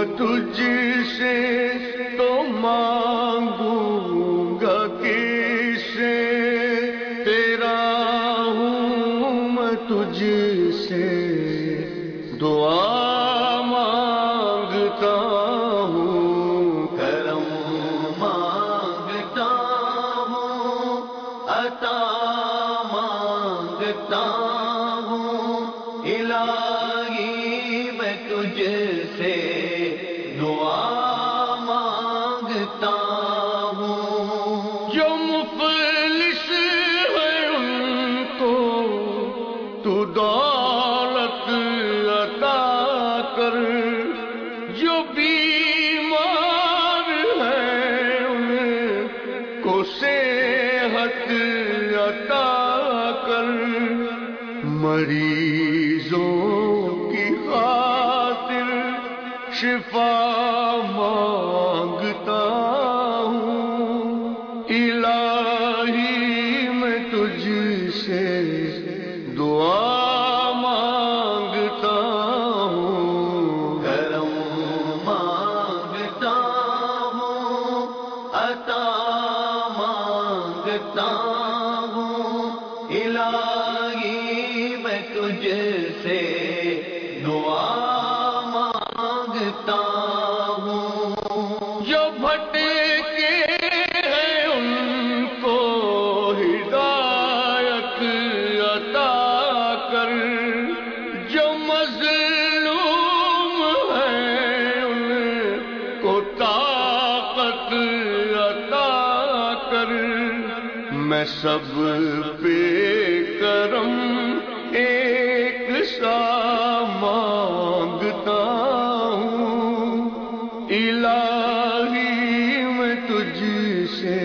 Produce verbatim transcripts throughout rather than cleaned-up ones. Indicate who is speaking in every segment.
Speaker 1: تجھ سے تو مانگوں گا کس سے، تیرا ہوں میں تجھ سے دعا مانگتا ہوں، کرم مانگتا ہوں، عطا مانگتا ہوں، الہی میں تجھ سے دعا مانگتا ہوں۔ جو مفلس ہے ان کو تو دولت عطا کر، جو بیمار ہے ان کو صحت عطا کر، مریضوں کی خاطر شفا مانگتا ہوں، الہی میں تجھ سے دعا مانگتا ہوں، کرم مانگتا ہوں، عطا مانگتا ہوں، الہی میں تجھ سے دعا مانگتا ہوں۔ جو بھٹکے ہیں ان کو ہدایت عطا کر، جو مظلوم ہیں ان کو طاقت عطا کر، میں سب پہ کرم ایک سا مانگتا ہوں، الہی میں تجھ سے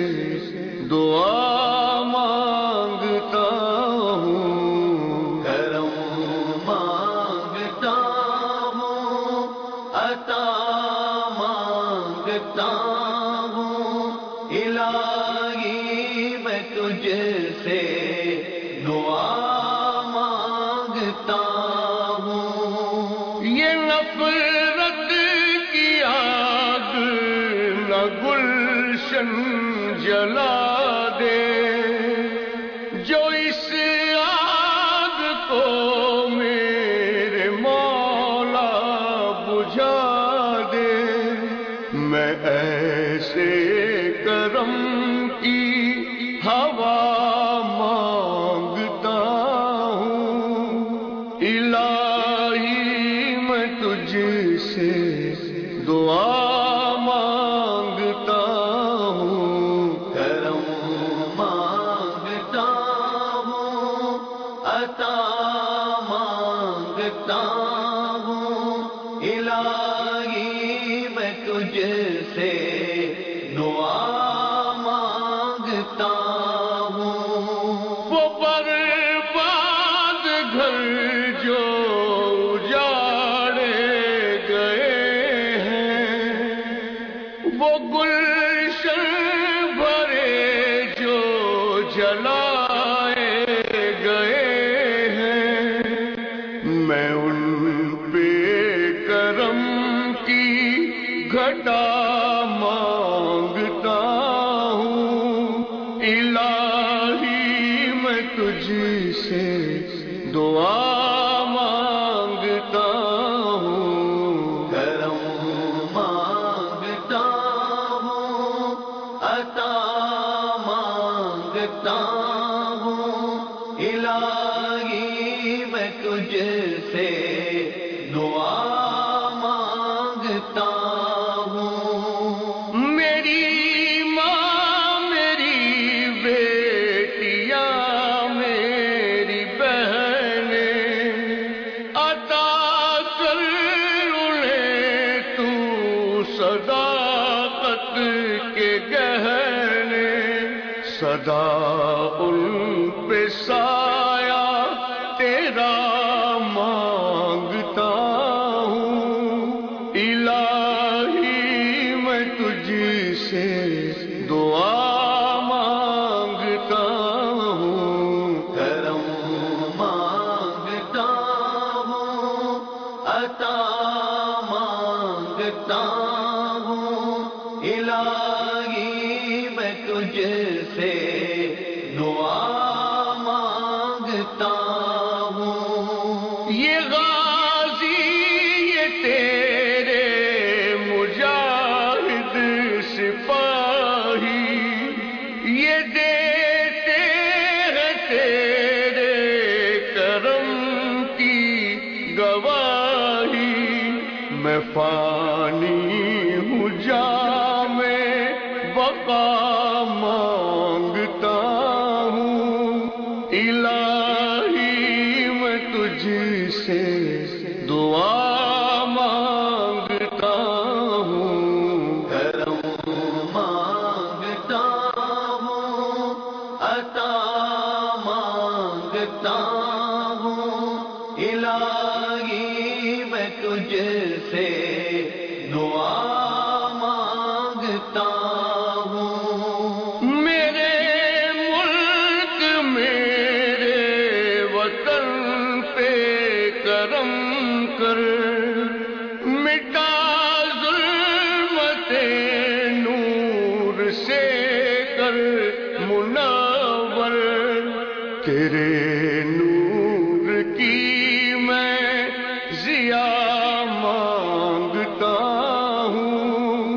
Speaker 1: دعا مانگتا ہوں، کرم مانگتا ہوں، عطا مانگتا ہوں، الہی میں تجھ سے دعا مانگتا ہوں۔ یہ نفرت کی آگ نہ گلشن جلا دے، جو اس آگ کو میرے مولا بجھا دے، میں ایسے کرم کی ہوا مانگتا ہوں، الہی میں تجھ سے دعا مانگتا ہوں، کرم مانگتا ہوں، عطا مانگتا ہوں، الہی میں تجھ سے دعا مانگتا ہوں۔ وہ برباد گھر جو اجاڑے گئے ہیں، وہ گلشن بھرے جو جلائے گئے ہیں، میں ان پہ کرم کی گھٹا مانگتا ہوں، الہی میں تجھ سے دعا مانگتا ہوں، کرم مانگتا ہوں، عطا مانگتا ہوں، الہی میں تجھ سے دعا مانگتا ہوں۔ میری ماں، میری بیٹیاں، میری بہنیں، عطا کر انہیں تو صداقت کے گہنے، صدا ان پہ سایہ تیرا مانگتا ہوں، الہی میں تجھ سے دعا مانگتا ہوں، کرم مانگتا ہوں، عطا مانگتا مانگتا ہوں الہی میں تجھ سے دعا مانگتا ہوں. یہ غازی یہ تیرے مجاہد سپاہی یہ دیتے ہیں تیرے کرم کی گواہی. میں فانی ہوں جام بقا مانگتا ہوں الہی میں تجھ سے دعا مانگتا ہوں. کرم مانگتا ہوں عطا مانگتا ہوں الہی میں تجھ سے دعا مانگتا ہوں. میرے ملک میرے وطن پہ کرم کر مٹا ظلمت نور سے کر منور. تیرے نور کی میں ضیا مانگتا ہوں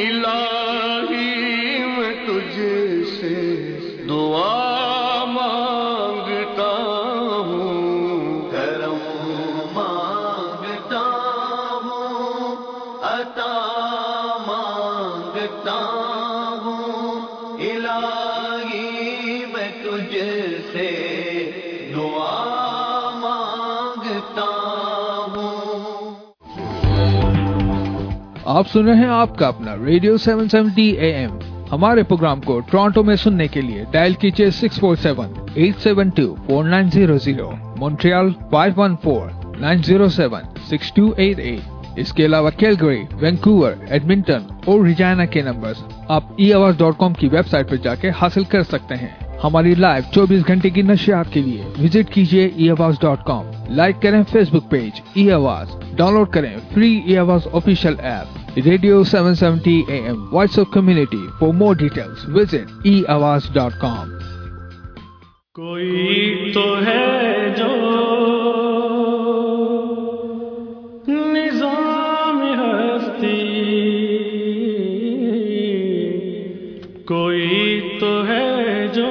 Speaker 1: الہی میں تجھ سے دعا مانگتا ہوں. کرم مانگتا ہوں عطا مانگتا ہوں الہی میں تجھ سے دعا مانگتا ہوں.
Speaker 2: آپ سن رہے ہیں آپ کا اپنا radio seven seventy A M. ہمارے پروگرام کو ٹورانٹو میں سننے کے لیے ڈائل کیجیے six four seven eight seven two four nine zero zero. Montreal five one four nine zero seven six two eight eight. اس کے علاوہ کیلگری، وینکوور، ایڈمنٹن اور ریجائنا کے نمبرز آپ ای آواز ڈاٹ کام کی ویب سائٹ پر جا کے حاصل کر سکتے ہیں. ہماری لائیو چوبیس گھنٹے کی نشریات کے لیے وزٹ کیجیے ای آواز ڈاٹ کام. لائک کریں فیس بک page E Awaz. Download کریں free E Awaz official app radio seven seventy A M voice of community. For more details visit E Awaz dot کام.
Speaker 3: کوئی تو ہے جو نظام ہستی، کوئی تو ہے جو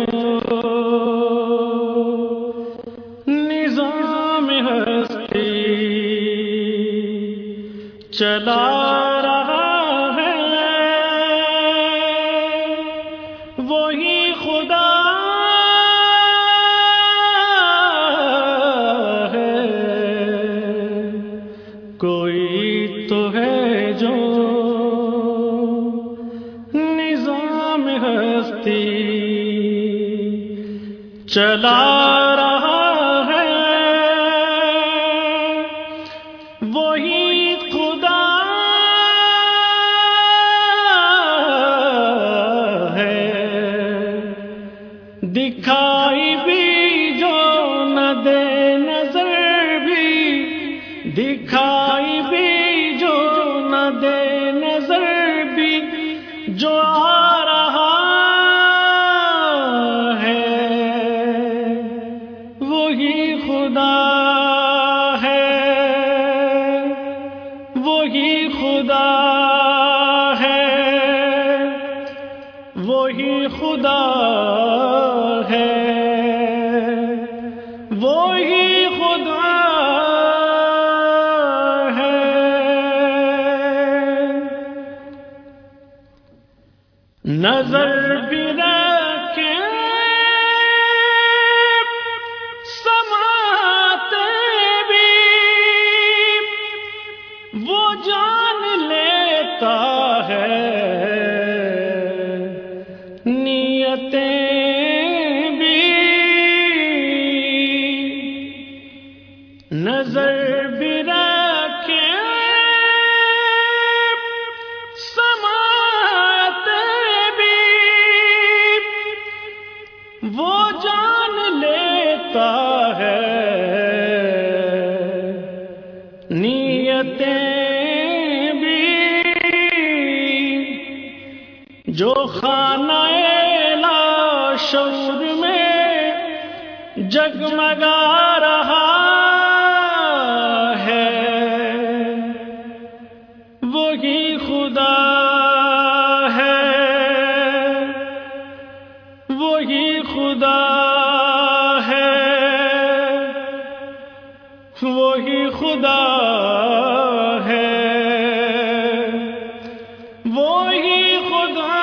Speaker 3: نظام ہستی چلا رہا ہے، وہی خدا کوئی تو ہے جو نظام ہستی چلا رہا ہے، وہی خدا ہے. دکھائی بھی جو نہ دے نظر بھی، دکھائی بھی جو نہ دے نظر بھی، جو آ رہا ہے وہی خدا ہے، وہی خدا ہے، وہی خدا ہے، وہی خدا نظر بھی رکھے سماتے بھی، وہ جان لیتا ہے نیتیں بھی. نظر بھی رکھے جو خانہ لاشعور میں جگمگا رہا ہے وہی خدا ہے، وہی خدا ہے، وہی خدا ہے، وہی خدا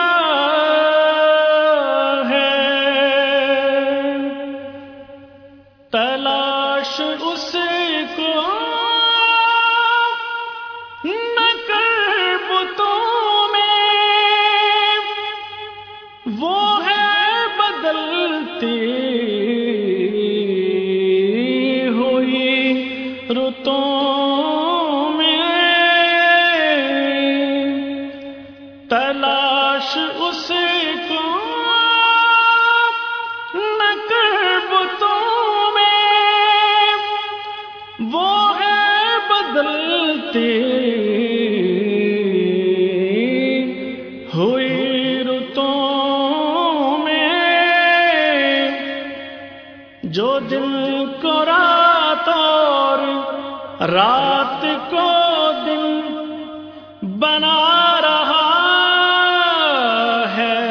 Speaker 3: ہے۔ تلاش اس کو نہ کر بتوں میں، وہ ہے بدلتی ہوئی رتوں میں۔ تلاش اس کو نہ کر بتوں میں، وہ ہے بدلتی ہوئی رتوں میں۔ جو دن کو رات اور رات کو دن بنا رہا ہے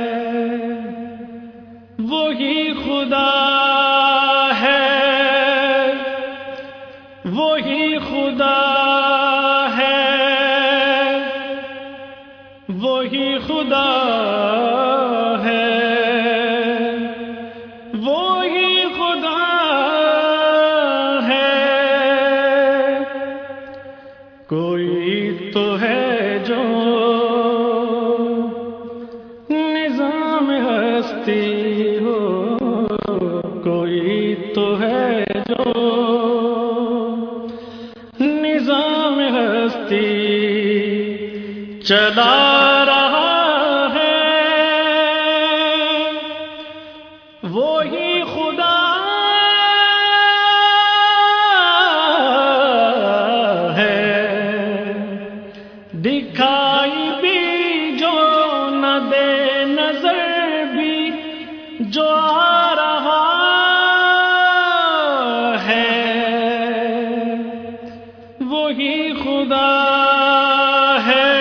Speaker 3: وہی خدا ہے، وہی خدا ہے، وہی خدا ہے، وہی خدا ہے۔ کوئی تو ہے جو نظام ہستی ہو، کوئی تو ہے جو نظام ہستی چلا رہا ہے وہی خدا ہے۔ دکھائی بھی جو نہ دے نظر بھی جو آ رہا ہے وہی خدا ہے،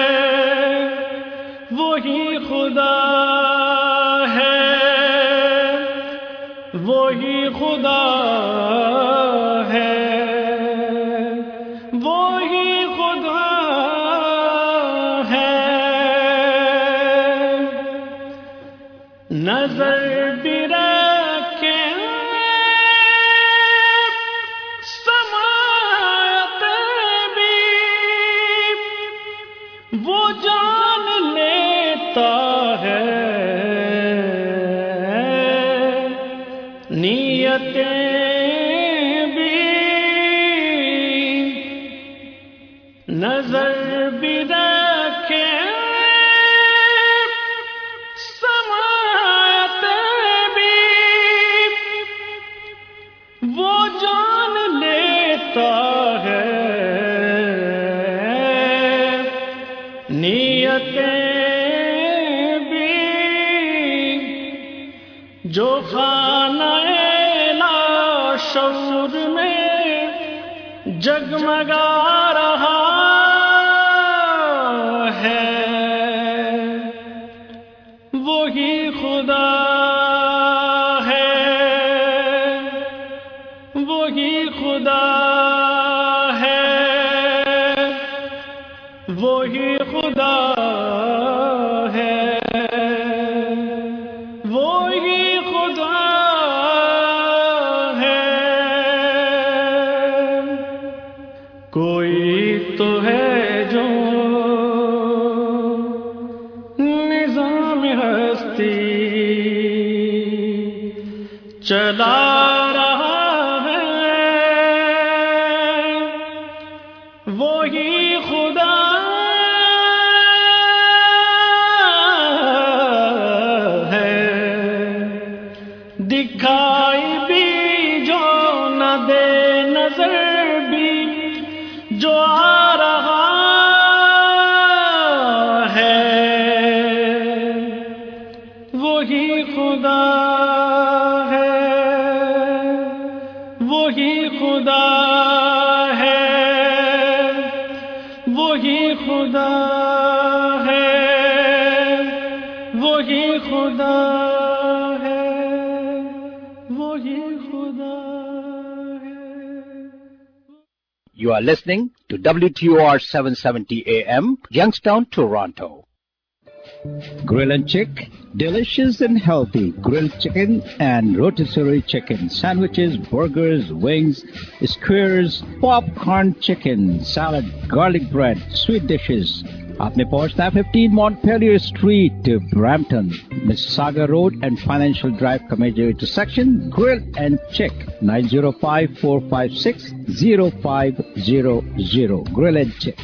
Speaker 3: وہی خدا ہے، وہی خدا ہے، وہی خدا ہے۔ نظر بھی رکھے سماعت بھی وہ جان لیتا ہے، نیتیں بھی نظر بھی رکھے سماعت بھی وہ جان لیتا ہے، نیتیں بھی جو خانہ لاشعور میں جگمگا رہا ہے وہی خدا ہے، وہی خدا ہے، وہی خدا ہے، وہی خدا ہے۔ کوئی تو ہے جو نظام ہستی چلا رہا ہے وہی خدا ہے۔ دکھائی بھی جو نہ دے نظر بھی جو آ رہا ہے وہی خدا ہے، وہی خدا ہے، وہی خدا ہے.
Speaker 4: You are listening to W T O R seven seventy A M, Youngstown, Toronto. Grill and Chick, delicious and healthy grilled chicken and rotisserie chicken, sandwiches, burgers, wings, skewers, popcorn chicken, salad, garlic bread, sweet dishes. آپ نے پہنچنا ہے fifteen Montpelier Street, Brampton, Mississauga Road and Financial Drive کا major intersection. Grill and Chick, nine zero five, four five six, zero five zero zero. Grill and Chick.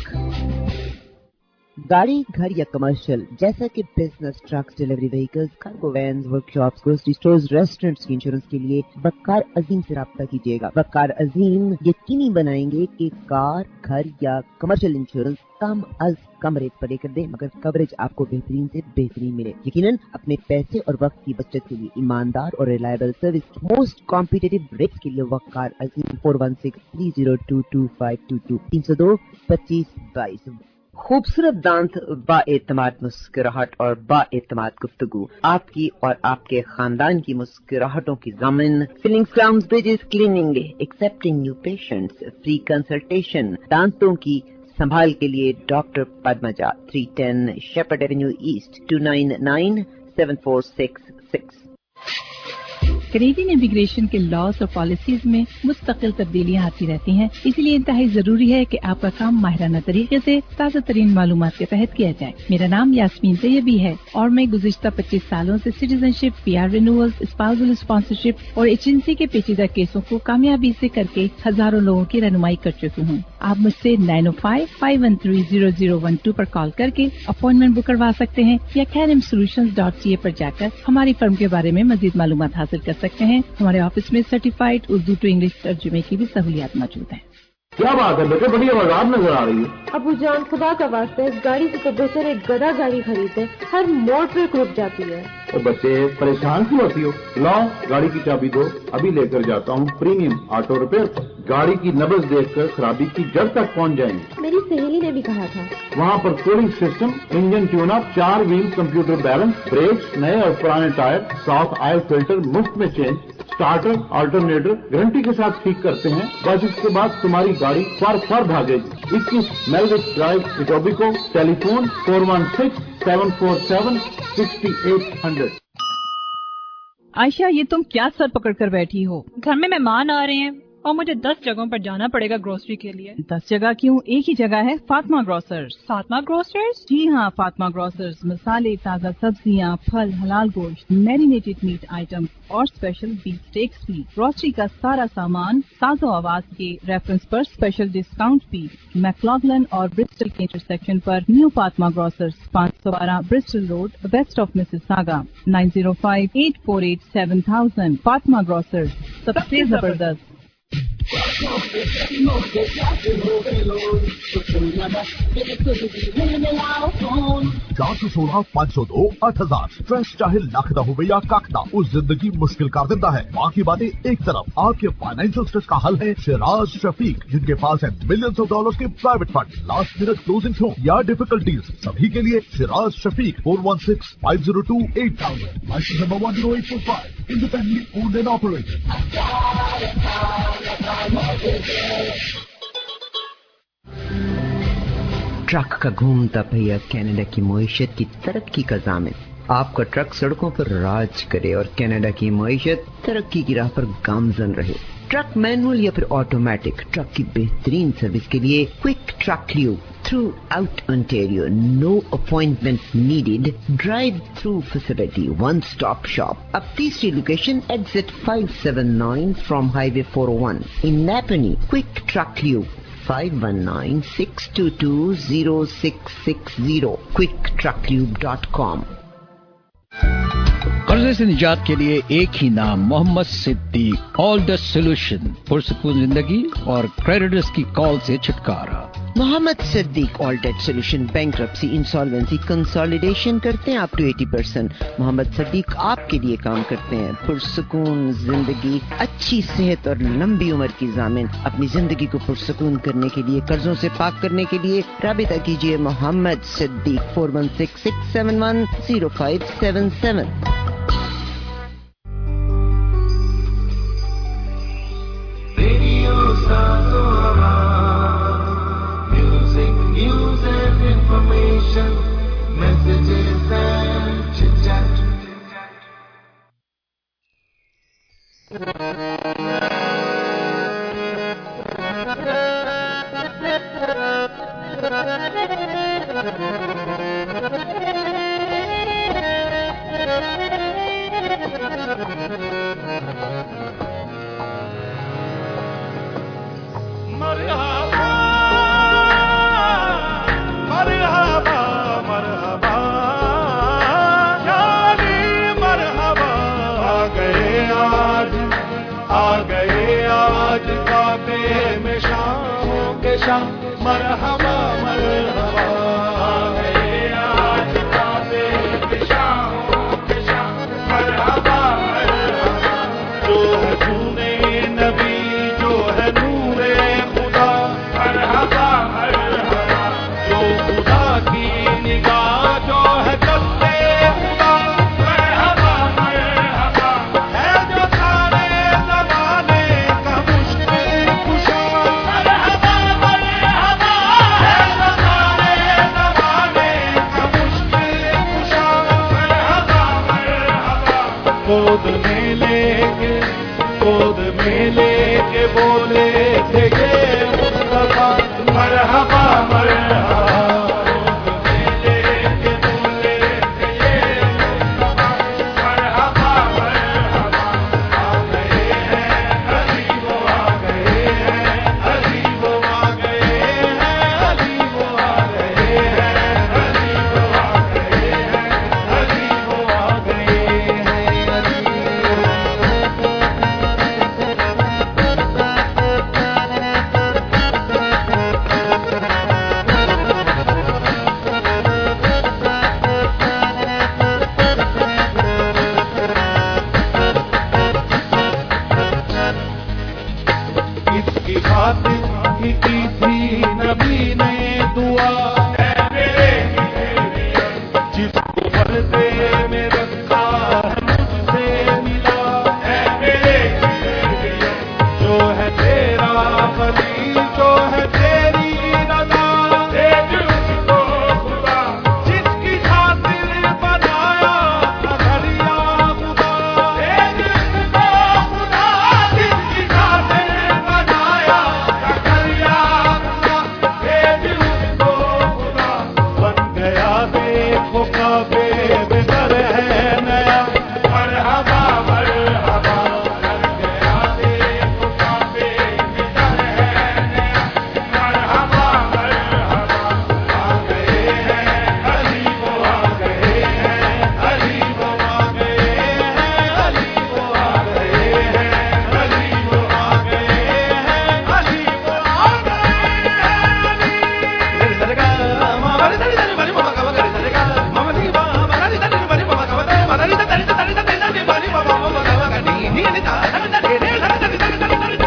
Speaker 5: گاڑی، گھر یا commercial جیسا کہ business, trucks, delivery vehicles, cargo vans, workshops, grocery stores, restaurants کی insurance کے لیے وقار عظیم سے رابطہ کیجیے گا. وقار عظیم یقینی بنائیں گے کہ کار، گھر یا کمرشل انشورنس کم از کم ریٹ پر لے کر دیں مگر کوریج آپ کو بہترین سے بہترین ملے. یقیناً اپنے پیسے اور وقت کی بچت کے لیے ایماندار اور reliable service most competitive rates کے لیے Waqar Azeem four one six three zero two two five two two تین سو دو پچیس بائیس. خوبصورت دانت، با اعتماد مسکراہٹ اور با اعتماد گفتگو، آپ کی اور آپ کے خاندان کی مسکراہٹوں کی ضامن. Fillings, crowns, bridges, cleaning, accepting new patients, free consultation. دانتوں کی سنبھال کے لیے doctor Padmaja, three ten Shepherd avenue east, two nine nine seven four six six.
Speaker 6: Canadian immigration کے لاز اور پالیسیز میں مستقل تبدیلیاں آتی رہتی ہیں، اسی لیے انتہائی ضروری ہے کہ آپ کا کام ماہرانہ طریقے سے تازہ ترین معلومات کے تحت کیا جائے. میرا نام یاسمین طیبی ہے اور میں گزشتہ پچیس سالوں سے citizenship, P R renewal, spousal sponsorship اور ایجنسی کے پیچیدہ کیسوں کو کامیابی سے کر کے ہزاروں لوگوں کی رہنمائی کر چکی ہوں. آپ مجھ سے nine O five five one three zero zero one two پر کال کر کے اپوائنٹمنٹ بک کروا سکتے ہیں یا کینم سولوشنز ڈاٹ سی اے پر جا کر ہماری فرم کے بارے میں مزید معلومات حاصل کر سکتے ہیں. ہمارے آفس میں سرٹیفائڈ اردو ٹو انگلش ترجمے کی بھی سہولیات موجود ہیں.
Speaker 7: کیا بات ہے بیٹے، بڑی آواز نظر آ رہی ہے.
Speaker 8: ابو جان، خدا کا واسطہ اس گاڑی سے تو بہتر ایک گدا گاڑی خریدتے، ہر موڑ پہ رک جاتی ہے.
Speaker 7: تو بچے پریشان کیوں ہوتی ہو؟ لاؤ گاڑی کی چابی دو، ابھی لے کر جاتا ہوں پریمیم آٹو ریپیئر. گاڑی کی نبض دیکھ کر خرابی کی جڑ تک پہنچ جائیں گے.
Speaker 8: میری سہیلی نے بھی کہا تھا.
Speaker 7: وہاں پر cooling system, engine tune up, چار ویل کمپیوٹر بیلنس، بریکس، نئے اور پرانے ٹائر، ساف آئل فلٹر مفت میں چینج، اسٹارٹر آلٹرنیٹر گارنٹی کے ساتھ ٹھیک کرتے ہیں. بس اس کے بعد تمہاری گاڑی فر فر بھاگے گی. اکیس میلوٹ drive, Etobicoke. Telephone four one six seven four seven sixty eight hundred.
Speaker 6: Ayesha, یہ تم کیا سر پکڑ کر بیٹھی ہو؟
Speaker 9: گھر میں مہمان آ رہے ہیں اور مجھے دس جگہوں پر جانا پڑے گا گروسری کے لیے.
Speaker 6: دس جگہ کیوں؟ ایک ہی جگہ ہے، فاطمہ گروسرز.
Speaker 9: فاطمہ گروسرز؟
Speaker 6: جی ہاں، فاطمہ گروسرز مسالے، تازہ سبزیاں، پھل، حلال گوشت، میرینیٹڈ میٹ آئٹم اور اسپیشل بیف اسٹیکس بھی. گروسری کا سارا سامان ساز و آواز کے ریفرنس پر اسپیشل ڈسکاؤنٹ بھی. میکلاگلن اور برسٹل کے انٹرسیکشن پر نیو فاطمہ گروسرز، پانچ سو بارہ Bristol road, west of Mississauga. Nine zero five eight four eight seven thousand. Fatima grocers, سب سے زبردست.
Speaker 10: چار سو سولہ پانچ سو دو آٹھ ہزار. اسٹریس چاہے لاکھدا ہو یا کاکدا، اس زندگی مشکل کر دیتا ہے. باقی باتیں ایک طرف، آپ کے فائنینشیل اسٹریس کا حل ہے شراز شفیق، جن کے پاس ہے ملینز آف ڈالرز کے private fund. Last minute closing ہو یا ڈیفیکلٹیز، سبھی کے لیے Shiraz Shafiq. Four one six five zero two eight thousand. Licence number one zero eight four five. Independently owned and operated.
Speaker 5: Truck کا گھومتا پہیا کینیڈا کی معیشت کی ترقی کا ضامن. آپ کا ٹرک سڑکوں پر راج کرے اور کینیڈا کی معیشت ترقی کی راہ پر گامزن رہے. ٹرک مینول یا پھر آٹومیٹک، ٹرک کی بہترین سروس کے لیے quick truck lube throughout Ontario. No appointment needed. Drive through facility, one stop shop. اب تیسری location exit five seven nine from highway four O one in Napanee. Quick truck lube five one nine six two two zero six six zero. Quick truck lube dot com.
Speaker 4: قرضے سے نجات کے لیے ایک ہی نام، محمد صدیق. آل the solution, پرسکون زندگی اور کریڈٹرز کی کال سے چھٹکارا.
Speaker 5: Mohammad Siddique all debt solution bankruptcy insolvency consolidation करते हैं अप टू अस्सी परसेंट। मोहम्मद सिद्दीक आपके लिए काम करते हैं पुरसुकून जिंदगी, अच्छी सेहत और लंबी उम्र की ज़ामिन। अपनी जिंदगी को पुरसुकून करने के लिए, कर्जों से पाक करने के लिए राबिता कीजिए Mohammad Siddique four one six six seven one zero five seven seven.
Speaker 1: Messages and chit-chat.
Speaker 3: Marhaba, marhaba, marhaba, यानी मरहबा। आ गए आज, आ गए आज काबे में शामों के शाम। मरहबा मरहबा, आ गए आज काबे में शामों के शाम। मरहबा मरहबा, जो है सुने नबी, जो है नूरे खुदा। मरहबा मरहबा, जो खुदा की निगाह, जो है कल्ले खुदा। मरहबा मरहबा, है जो सारे ज़माने का मुश्किल कुशा। मरहबा मरहबा, है जो सारे ज़माने का मुश्किल कुशा। मरहबा मरहबा, गोद में लेके, गोद में लेके बोले थे ये मुस्तफा। मरहबा मरहबा, गोद में लेके बोले थे ये मुस्तफा। मरहबा मरहबा, आ गए हैं अली वो, आ गए हैं अली वो, आ गए हैं अली वो, आ गए हैं अली वो, आ गए हैं अली वो, आ गए हैं अली वो। इसकी खातिर ही की थी नबी ने दुआ। ऐ मेरे जिसको पर्दे में रखा है मुझसे मिला। ऐ मेरे जो है तेरा वली, जो है तेरी रज़ा। देख उसको खुदा, जिसकी खातिर बनाया था दरिया खुदा। देख उसको खुदा, जिसकी खातिर बनाया था दरिया खुदा। देख उसको खुदा, बन गया देखो काबे में घर है नया। मरहबा मरहबा, बन गया देखो काबे में घर है नया। मरहबा मरहबा, आ गए हैं अली वो, आ गए हैं अली वो, आ गए हैं अली वो, आ गए हैं अली वो, आ गए हैं अली वो, आ गए हैं अली। सरगा मामा रे तरी तरी बरी मामा का बगरी सरगा मामा दी मामा रे तरी बरी मामा का बगरी मामा रे तरी तरी तरी तरी बरी मामा मामा का बगरी नी नी ता तरी तरी रे तरी तरी तरी तरी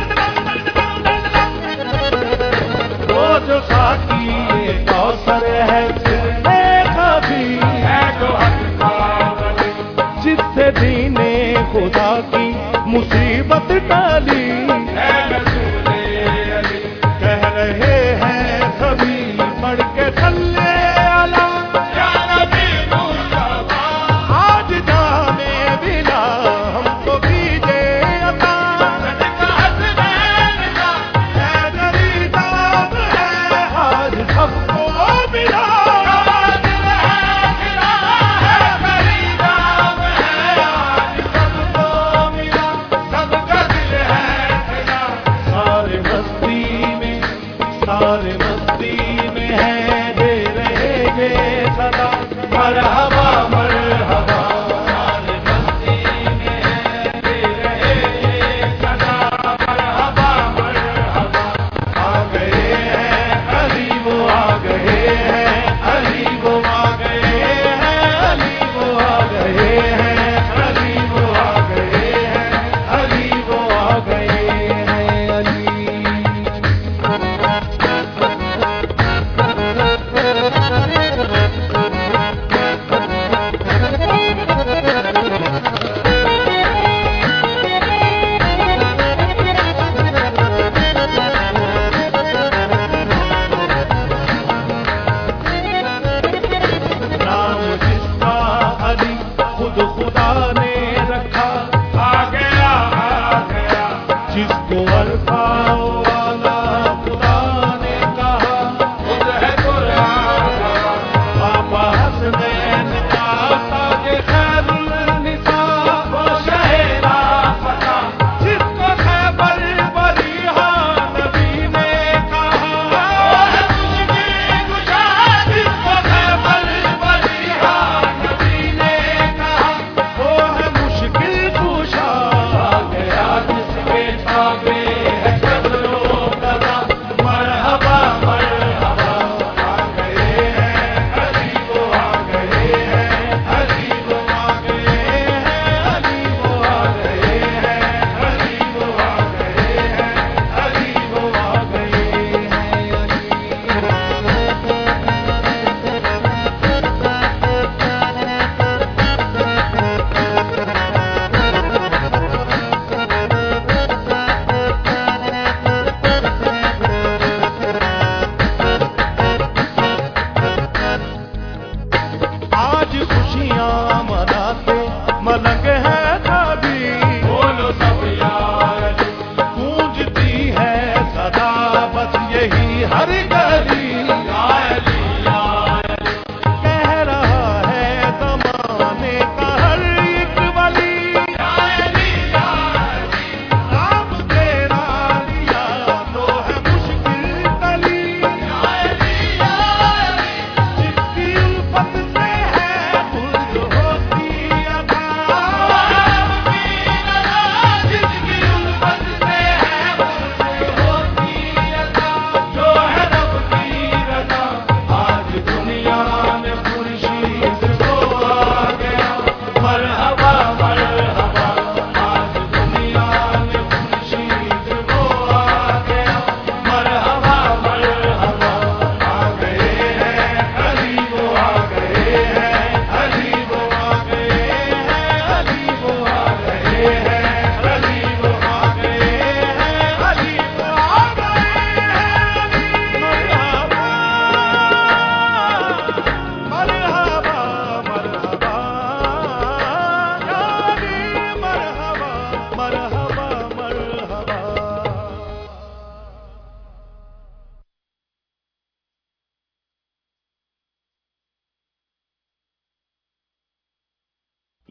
Speaker 3: वो जो साकी ये कौसर है, जिसने कभी है जो हक का वली। जिससे दीने खुदा की मुसीबत टाली। है रसूले अली, कह रहे हैं सभी पढ़ के सल्ले अला। या नबी मुस्तफा, आज जाने बिना हमको कीजे अता। सदका हसनैन का है दरीदाब है, आज सबको मिला। कातिल है गिरा है दरीदाब है, आज सबको मिला। सबका दिल है गिरा, सारे मस्ती में, सारे मस्ती में है।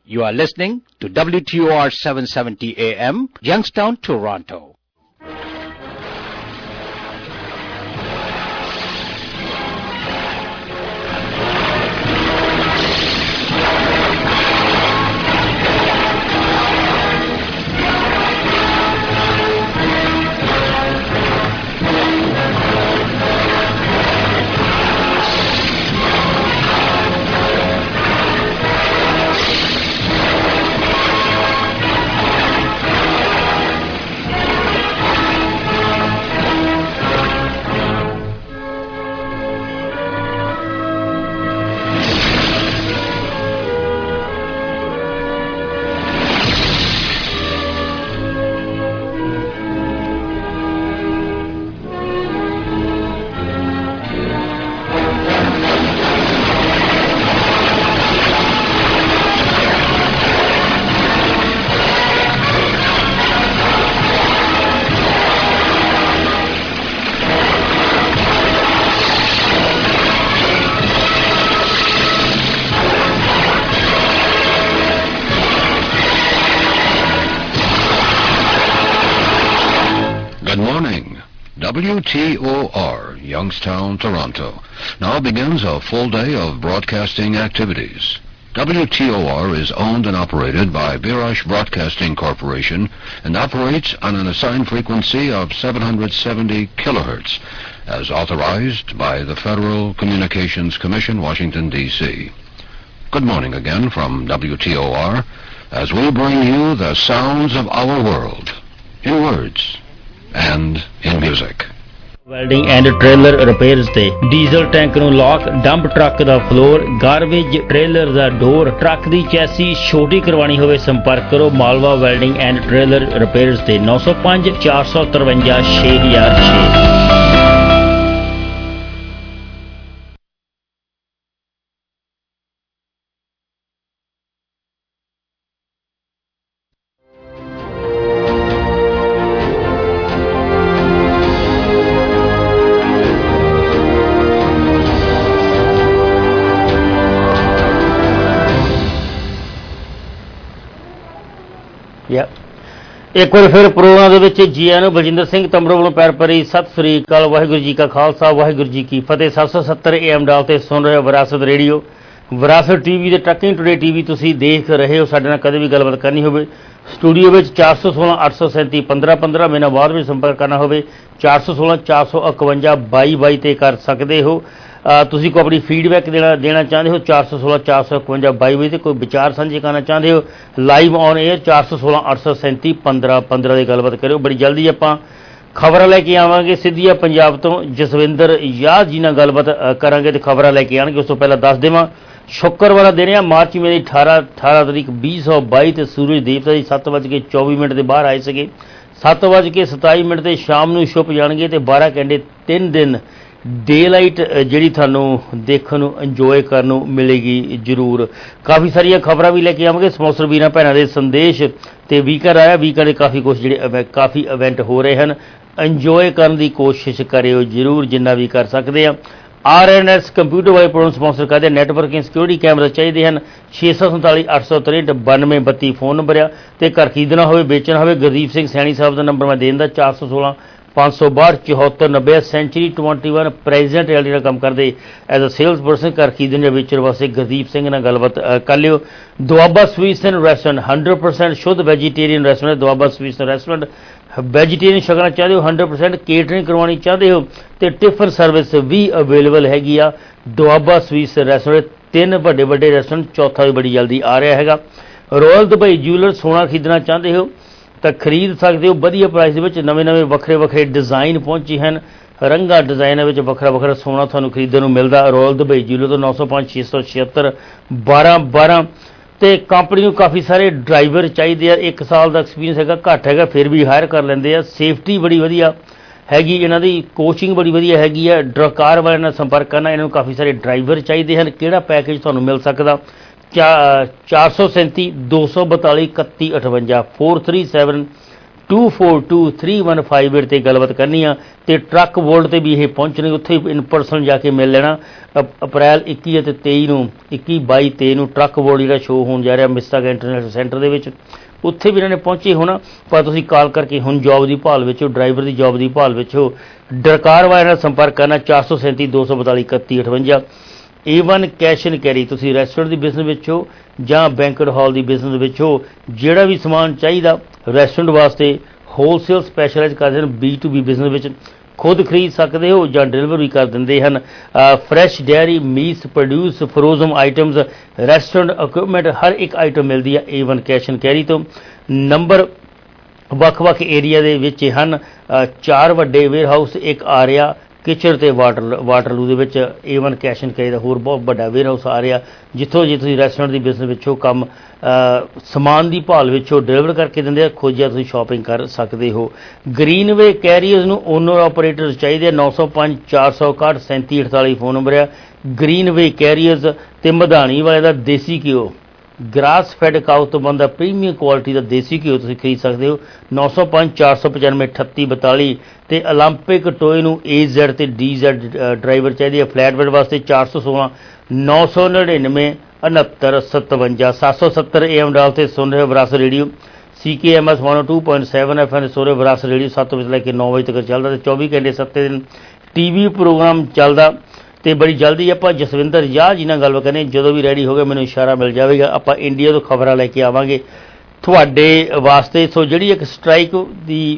Speaker 4: You are listening to W T O R seven seventy A M, Youngstown, Toronto.
Speaker 11: W T O R, Youngstown, Toronto. Now begins a full day of broadcasting activities. W T O R is owned and operated by Birash Broadcasting Corporation and operates on an assigned frequency of seven hundred seventy kilohertz, as authorized by the Federal Communications Commission, Washington, D C Good morning again from W T O R, as we bring you the sounds of our world, in words and in music.
Speaker 12: Welding and trailer repairs ਤੇ diesel tank ਨੂੰ lock, dump truck ਦਾ floor, garbage trailer ਦਾ door, truck ਦੀ chassis ਛੋਟੀ ਕਰਵਾਣੀ ਹੋਵੇ, ਸੰਪਰਕ ਕਰੋ Malwa welding and trailer repairs ਤੇ ਨੌ ਸੌ ਪੰਜ ਚਾਰ ਸੌ ਤਰਵੰਜਾ ਛੇ ਹਜ਼ਾਰ ਛੇ। ਇੱਕ ਵਾਰ ਫਿਰ ਪ੍ਰੋਗਰਾਮ ਦੇ ਵਿੱਚ ਜੀ ਆਇਆਂ ਨੂੰ। ਬਲਜਿੰਦਰ ਸਿੰਘ ਤਮਰੋ ਵੱਲੋਂ ਪੈਰ ਭਰੀ ਸਤਿ ਸ੍ਰੀ ਅਕਾਲ। ਵਾਹਿਗੁਰੂ ਜੀ ਕਾ ਖਾਲਸਾ, ਵਾਹਿਗੁਰੂ ਜੀ ਕੀ ਫਤਿਹ। ਸੱਤ ਸੌ ਸੱਤਰ ਏ ਐਮ ਡਾਲ ਤੇ ਸੁਣ ਰਹੇ ਹੋ ਵਿਰਾਸਤ ਰੇਡੀਓ। ਵਿਰਾਸਤ ਟੀ ਵੀ ਦੇ ਟਰੱਕਿੰਗ ਟੂਡੇ ਟੀ ਵੀ ਤੁਸੀਂ ਦੇਖ ਰਹੇ ਹੋ। ਸਾਡੇ ਨਾਲ ਕਦੇ ਵੀ ਗੱਲਬਾਤ ਕਰਨੀ ਹੋਵੇ ਸਟੂਡੀਓ ਵਿੱਚ ਚਾਰ ਸੌ ਸੋਲਾਂ ਅੱਠ ਸੌ ਸੈਂਤੀ ਪੰਦਰਾਂ ਪੰਦਰਾਂ ਮਹੀਨਾ ਬਾਅਦ ਵਿੱਚ ਸੰਪਰਕ ਕਰਨਾ ਹੋਵੇ ਚਾਰ ਸੌ ਸੋਲਾਂ ਚਾਰ ਸੌ ਇਕਵੰਜਾ ਬਾਈ ਬਾਈ 'ਤੇ ਕਰ ਸਕਦੇ ਹੋ। ਤੁਸੀਂ ਕੋਈ ਆਪਣੀ ਫੀਡਬੈਕ ਦੇਣਾ ਦੇਣਾ ਚਾਹੁੰਦੇ ਹੋ ਚਾਰ ਸੌ ਸੋਲਾਂ ਚਾਰ ਸੌ ਇਕਵੰਜਾ ਬਾਈ ਵਜੇ 'ਤੇ ਕੋਈ ਵਿਚਾਰ ਸਾਂਝੇ ਕਰਨਾ ਚਾਹੁੰਦੇ ਹੋ ਲਾਈਵ ਔਨ ਏਅਰ ਚਾਰ ਸੌ ਸੋਲਾਂ ਅੱਠ ਸੌ ਸੈਂਤੀ ਪੰਦਰਾਂ ਪੰਦਰਾਂ ਦੀ ਗੱਲਬਾਤ ਕਰਿਓ। ਬੜੀ ਜਲਦੀ ਆਪਾਂ ਖਬਰਾਂ ਲੈ ਕੇ ਆਵਾਂਗੇ ਸਿੱਧੀਆਂ ਪੰਜਾਬ ਤੋਂ। ਜਸਵਿੰਦਰ ਯਾਦ ਜੀ ਨਾਲ ਗੱਲਬਾਤ ਕਰਾਂਗੇ ਅਤੇ ਖਬਰਾਂ ਲੈ ਕੇ ਆਉਣਗੇ। ਉਸ ਤੋਂ ਪਹਿਲਾਂ ਦੱਸ ਦੇਵਾਂ ਸ਼ੁੱਕਰਵਾਰ ਦਿਨ ਆ ਮਾਰਚ ਮਹੀਨੇ ਦੀ ਅਠਾਰਾਂ ਅਠਾਰਾਂ ਤਰੀਕ ਵੀਹ ਸੌ ਬਾਈ ਅਤੇ ਸੂਰਜ ਦੇਵਤਾ ਜੀ ਸੱਤ ਵੱਜ ਕੇ ਚੌਵੀ ਮਿੰਟ ਦੇ ਬਾਹਰ ਆਏ ਸੀਗੇ। ਸੱਤ ਵੱਜ ਕੇ ਸਤਾਈ ਮਿੰਟ 'ਤੇ ਸ਼ਾਮ ਨੂੰ ਛੁਪ ਜਾਣਗੇ ਅਤੇ ਬਾਰਾਂ ਘੰਟੇ ਤਿੰਨ ਦਿਨ ਡੇ ਲਾਈਟ ਜਿਹੜੀ ਤੁਹਾਨੂੰ ਦੇਖਣ ਨੂੰ ਇੰਜੋਏ ਕਰਨ ਨੂੰ ਮਿਲੇਗੀ ਜ਼ਰੂਰ। ਕਾਫੀ ਸਾਰੀਆਂ ਖਬਰਾਂ ਵੀ ਲੈ ਕੇ ਆਵਾਂਗੇ, ਸਪਾਂਸਰ ਵੀਰਾਂ ਭੈਣਾਂ ਦੇ ਸੰਦੇਸ਼ ਅਤੇ ਵੀਕਰ ਆਇਆ। ਵੀਕਰ ਦੇ ਕਾਫੀ ਕੁਛ ਜਿਹੜੇ ਕਾਫੀ ਇਵੈਂਟ ਹੋ ਰਹੇ ਹਨ, ਇੰਜੋਏ ਕਰਨ ਦੀ ਕੋਸ਼ਿਸ਼ ਕਰਿਓ ਜ਼ਰੂਰ ਜਿੰਨਾ ਵੀ ਕਰ ਸਕਦੇ ਆ। ਆਰ ਐਨ ਐਸ ਕੰਪਿਊਟਰ ਵਾਲੇ ਪ੍ਰੋਗਰਾਮ ਸਪਾਂਸਰ ਕਰਦੇ ਨੈਟਵਰਕਿੰਗ ਸਿਕਿਉਰਿਟੀ ਕੈਮਰਾ ਚਾਹੀਦੇ ਹਨ। ਛੇ ਸੌ ਸੰਤਾਲੀ ਅੱਠ ਸੌ ਤਰੇਂਹਠ ਬਾਨਵੇਂ ਬੱਤੀ ਫੋਨ ਨੰਬਰ ਆ। ਅਤੇ ਘਰ ਖਰੀਦਣਾ ਹੋਵੇ ਵੇਚਣਾ ਹੋਵੇ ਗੁਰਦੀਪ ਸਿੰਘ ਸੈਣੀ ਸਾਹਿਬ ਦਾ ਨੰਬਰ ਮੈਂ ਦੇਣ ਦਾ ਚਾਰ ਸੌ ਸੋਲਾਂ ਪੰਜ ਸੌ ਬਾਹਠ ਚੌਹੱਤਰ ਨੱਬੇ। Century twenty one president realty ਨਾਲ ਕੰਮ ਕਰਦੇ ਐਜ਼ ਅ ਸੇਲਸ ਪਰਸਨ। ਘਰ ਖਰੀਦਣ ਜਾਂ ਵੇਚਣ ਵਾਸਤੇ ਗੁਰਦੀਪ ਸਿੰਘ ਨਾਲ ਗੱਲਬਾਤ ਕਰ ਲਿਓ। Doaba sweets and restaurant hundred percent ਸ਼ੁੱਧ vegetarian restaurant. Doaba sweets and restaurant vegetarian ਛਕਣਾ ਚਾਹੁੰਦੇ ਹੋ ਹੰਡਰਡ ਪਰਸੈਂਟ ਕੇਟਰਿੰਗ ਕਰਵਾਉਣੀ ਚਾਹੁੰਦੇ ਹੋ ਅਤੇ ਟਿਫਨ ਸਰਵਿਸ ਵੀ ਅਵੇਲੇਬਲ ਹੈਗੀ ਆ ਦੁਆਬਾ ਸਵੀਟਸ ਰੈਸਟੋਰੈਂਟ। ਤਿੰਨ ਵੱਡੇ ਵੱਡੇ ਰੈਸਟੋਰੈਂਟ, ਚੌਥਾ ਵੀ ਬੜੀ ਜਲਦੀ ਆ ਰਿਹਾ ਹੈਗਾ। ਰਾਇਲ ਦੁਬਈ ਜਿਊਲਰ ਸੋਨਾ ਖਰੀਦਣਾ ਚਾਹੁੰਦੇ ਹੋ ਤਾਂ ਖਰੀਦ ਸਕਦੇ ਹੋ ਵਧੀਆ ਪ੍ਰਾਈਸ ਦੇ ਵਿੱਚ। ਨਵੇਂ ਨਵੇਂ ਵੱਖਰੇ ਵੱਖਰੇ ਡਿਜ਼ਾਈਨ ਪਹੁੰਚੇ ਹਨ, ਰੰਗਾ ਡਿਜ਼ਾਈਨਾਂ ਵਿੱਚ ਵੱਖਰਾ ਵੱਖਰਾ ਸੋਨਾ ਤੁਹਾਨੂੰ ਖਰੀਦਣ ਨੂੰ ਮਿਲਦਾ ਰਾਇਲ ਦੁਬਈ ਜਿਊਲਰ ਤੋਂ। ਨੌ ਸੌ ਪੰਜ ਛੇ ਸੌ ਛਿਹੱਤਰ ਬਾਰਾਂ ਬਾਰਾਂ। ਅਤੇ ਕੰਪਨੀ ਨੂੰ ਕਾਫੀ ਸਾਰੇ ਡਰਾਈਵਰ ਚਾਹੀਦੇ ਆ। ਇੱਕ ਸਾਲ ਦਾ ਐਕਸਪੀਰੀਅੰਸ ਹੈਗਾ, ਘੱਟ ਹੈਗਾ ਫਿਰ ਵੀ ਹਾਇਰ ਕਰ ਲੈਂਦੇ ਆ। ਸੇਫਟੀ ਬੜੀ ਵਧੀਆ ਹੈਗੀ ਇਹਨਾਂ ਦੀ, ਕੋਚਿੰਗ ਬੜੀ ਵਧੀਆ ਹੈਗੀ ਆ। ਡਰਕਾਰ ਵਾਲਿਆਂ ਨਾਲ ਸੰਪਰਕ ਕਰਨਾ। ਇਹਨਾਂ ਨੂੰ ਕਾਫੀ ਸਾਰੇ ਡਰਾਈਵਰ ਚਾਹੀਦੇ ਹਨ। ਕਿਹੜਾ ਪੈਕੇਜ ਤੁਹਾਨੂੰ ਮਿਲ ਸਕਦਾ ਚਾ ਚਾਰ ਸੌ ਸੈਂਤੀ ਦੋ ਸੌ ਬਤਾਲੀ ਇਕੱਤੀ ਅਠਵੰਜਾ four three seven two four two three one five eight 'ਤੇ ਗੱਲਬਾਤ ਕਰਨੀ ਆ। ਅਤੇ ਟਰੱਕ ਵਰਲਡ 'ਤੇ ਵੀ ਇਹ ਪਹੁੰਚਣਗੇ, ਉੱਥੇ ਇਨ ਪਰਸਨ ਜਾ ਕੇ ਮਿਲ ਲੈਣਾ। ਅ- ਅਪ੍ਰੈਲ ਇੱਕੀ ਅਤੇ ਤੇਈ ਨੂੰ ਇੱਕੀ ਬਾਈ ਤੇਈ ਨੂੰ ਟਰੱਕ ਵਰਲਡ ਜਿਹੜਾ ਸ਼ੋਅ ਹੋਣ ਜਾ ਰਿਹਾ ਮਿਸਟਾਕ ਇੰਟਰਨੈਸ਼ਨਲ ਸੈਂਟਰ ਦੇ ਵਿੱਚ, ਉੱਥੇ ਵੀ ਇਹਨਾਂ ਨੇ ਪਹੁੰਚੇ ਹੋਣਾ। ਪਰ ਤੁਸੀਂ ਕਾਲ ਕਰਕੇ ਹੁਣ ਜੋਬ ਦੀ ਭਾਲ ਵਿੱਚ ਹੋ, ਡਰਾਈਵਰ ਦੀ ਜੋਬ ਦੀ ਭਾਲ ਵਿੱਚ ਹੋ, ਡਰਕਾਰ ਵਾਲੇ ਨਾਲ ਸੰਪਰਕ ਕਰਨਾ ਚਾਰ ਸੌ ਸੈਂਤੀ ਦੋ ਸੌ ਬਤਾਲੀ ਇਕੱਤੀ ਅਠਵੰਜਾ। A one cash and carry, ਤੁਸੀਂ ਰੈਸਟੋਰੈਂਟ ਦੀ ਬਿਜ਼ਨਸ ਵਿੱਚ ਹੋ ਜਾਂ ਬੈਂਕਟ ਹਾਲ ਦੀ ਬਿਜ਼ਨਸ ਵਿੱਚ ਹੋ, ਜਿਹੜਾ ਵੀ ਸਮਾਨ ਚਾਹੀਦਾ ਰੈਸਟੋਰੈਂਟ ਵਾਸਤੇ ਹੋਲਸੇਲ ਸਪੈਸ਼ਲਾਈਜ਼ ਕਰਦੇ ਹਨ। ਬੀ ਟੂ ਬੀ ਬਿਜ਼ਨਸ ਵਿੱਚ ਖੁਦ ਖਰੀਦ ਸਕਦੇ ਹੋ ਜਾਂ ਡਿਲੀਵਰ ਵੀ ਕਰ ਦਿੰਦੇ ਹਨ। Fresh dairy meats produce frozen items restaurant equipment ਹਰ ਇੱਕ ਆਈਟਮ ਮਿਲਦੀ ਹੈ A one cash and carry ਤੋਂ। ਨੰਬਰ ਵੱਖ-ਵੱਖ ਏਰੀਆ ਦੇ ਵਿੱਚ ਹਨ। ਅ, ਚਾਰ ਵੱਡੇ ਵੇਅਰ ਹਾਊਸ, ਇੱਕ ਆ ਰਿਹਾ ਕਿਚੜ ਅਤੇ ਵਾਟਰ ਵਾਟਰਲੂ ਦੇ ਵਿੱਚ A one cash and carry ਦਾ ਹੋਰ ਬਹੁਤ ਵੱਡਾ ਵੇਅਰ ਹਾਊਸ ਆ ਰਿਹਾ, ਜਿੱਥੋਂ ਜੇ ਤੁਸੀਂ ਰੈਸਟੋਰੈਂਟ ਦੀ ਬਿਜ਼ਨਸ ਵਿੱਚੋਂ ਕੰਮ ਅ, ਸਮਾਨ ਦੀ ਭਾਲ ਵਿੱਚੋਂ ਡਿਲੀਵਰ ਕਰਕੇ ਦਿੰਦੇ ਆ, ਖੋਜਿਆ ਤੁਸੀਂ ਸ਼ਾਪਿੰਗ ਕਰ ਸਕਦੇ ਹੋ। ਗ੍ਰੀਨਵੇ ਕੈਰੀਅਰਸ ਨੂੰ ਓਨਰ ਆਪਰੇਟਰਸ ਚਾਹੀਦੇ ਆ। ਨੌ ਸੌ ਪੰਜ ਚਾਰ ਸੌ ਇਕਾਹਠ ਸੈਂਤੀ ਅਠਤਾਲੀ ਫੋਨ ਨੰਬਰ ਆ ਗ੍ਰੀਨਵੇ ਕੈਰੀਅਰਸ। ਅਤੇ ਮਧਾਣੀ ਵਾਲੇ ਦਾ ਦੇਸੀ ਘਿਓ, ਗ੍ਰਾਸ ਫੈਡ ਕਾਊ ਤੋਂ ਬਣਦਾ ਪ੍ਰੀਮੀਅਮ ਕੁਆਲਿਟੀ ਦਾ ਦੇਸੀ ਘਿਓ ਤੁਸੀਂ ਖਰੀਦ ਸਕਦੇ ਹੋ। ਨੌ ਸੌ ਪੰਜ ਚਾਰ ਸੌ ਪਚਾਨਵੇਂ ਅਠੱਤੀ ਬਤਾਲੀ। ਅਤੇ ਓਲੰਪਿਕ ਟੋਏ ਨੂੰ ਏ ਜ਼ੈਡ ਅਤੇ ਡੀ ਜ਼ੈਡ ਡਰਾਈਵਰ ਚਾਹੀਦੇ ਆ ਫਲੈਟ ਬੈਡ ਵਾਸਤੇ ਚਾਰ ਸੌ ਸੋਲਾਂ ਨੌ ਸੌ ਨੜਿਨਵੇਂ ਉਣਹੱਤਰ ਸਤਵੰਜਾ। ਸੱਤ ਸੌ ਸੱਤਰ ਏ ਐਮ ਡਾਲ 'ਤੇ ਸੁਣ ਰਹੇ Virasat radio C K M S one two point seven F M ਸੁਣ ਰਹੇ ਵਿਰਾਸਤ ਰੇਡੀਓ ਸੱਤ ਵਜੇ ਲੈ ਕੇ ਨੌ ਵਜੇ ਤੱਕ ਚੱਲਦਾ, ਅਤੇ ਚੌਵੀ ਘੰਟੇ ਸੱਤੇ ਦਿਨ ਟੀ ਵੀ ਪ੍ਰੋਗਰਾਮ ਚੱਲਦਾ। ਅਤੇ ਬੜੀ ਜਲਦੀ ਆਪਾਂ ਜਸਵਿੰਦਰ ਯਾਹ ਜੀ ਨਾਲ ਗੱਲ ਕਰਨੀ, ਜਦੋਂ ਵੀ ਰੈਡੀ ਹੋ ਗਏ ਮੈਨੂੰ ਇਸ਼ਾਰਾ ਮਿਲ ਜਾਵੇਗਾ, ਆਪਾਂ ਇੰਡੀਆ ਤੋਂ ਖਬਰਾਂ ਲੈ ਕੇ ਆਵਾਂਗੇ ਤੁਹਾਡੇ ਵਾਸਤੇ। ਸੋ ਜਿਹੜੀ ਇੱਕ ਸਟ੍ਰਾਈਕ ਦੀ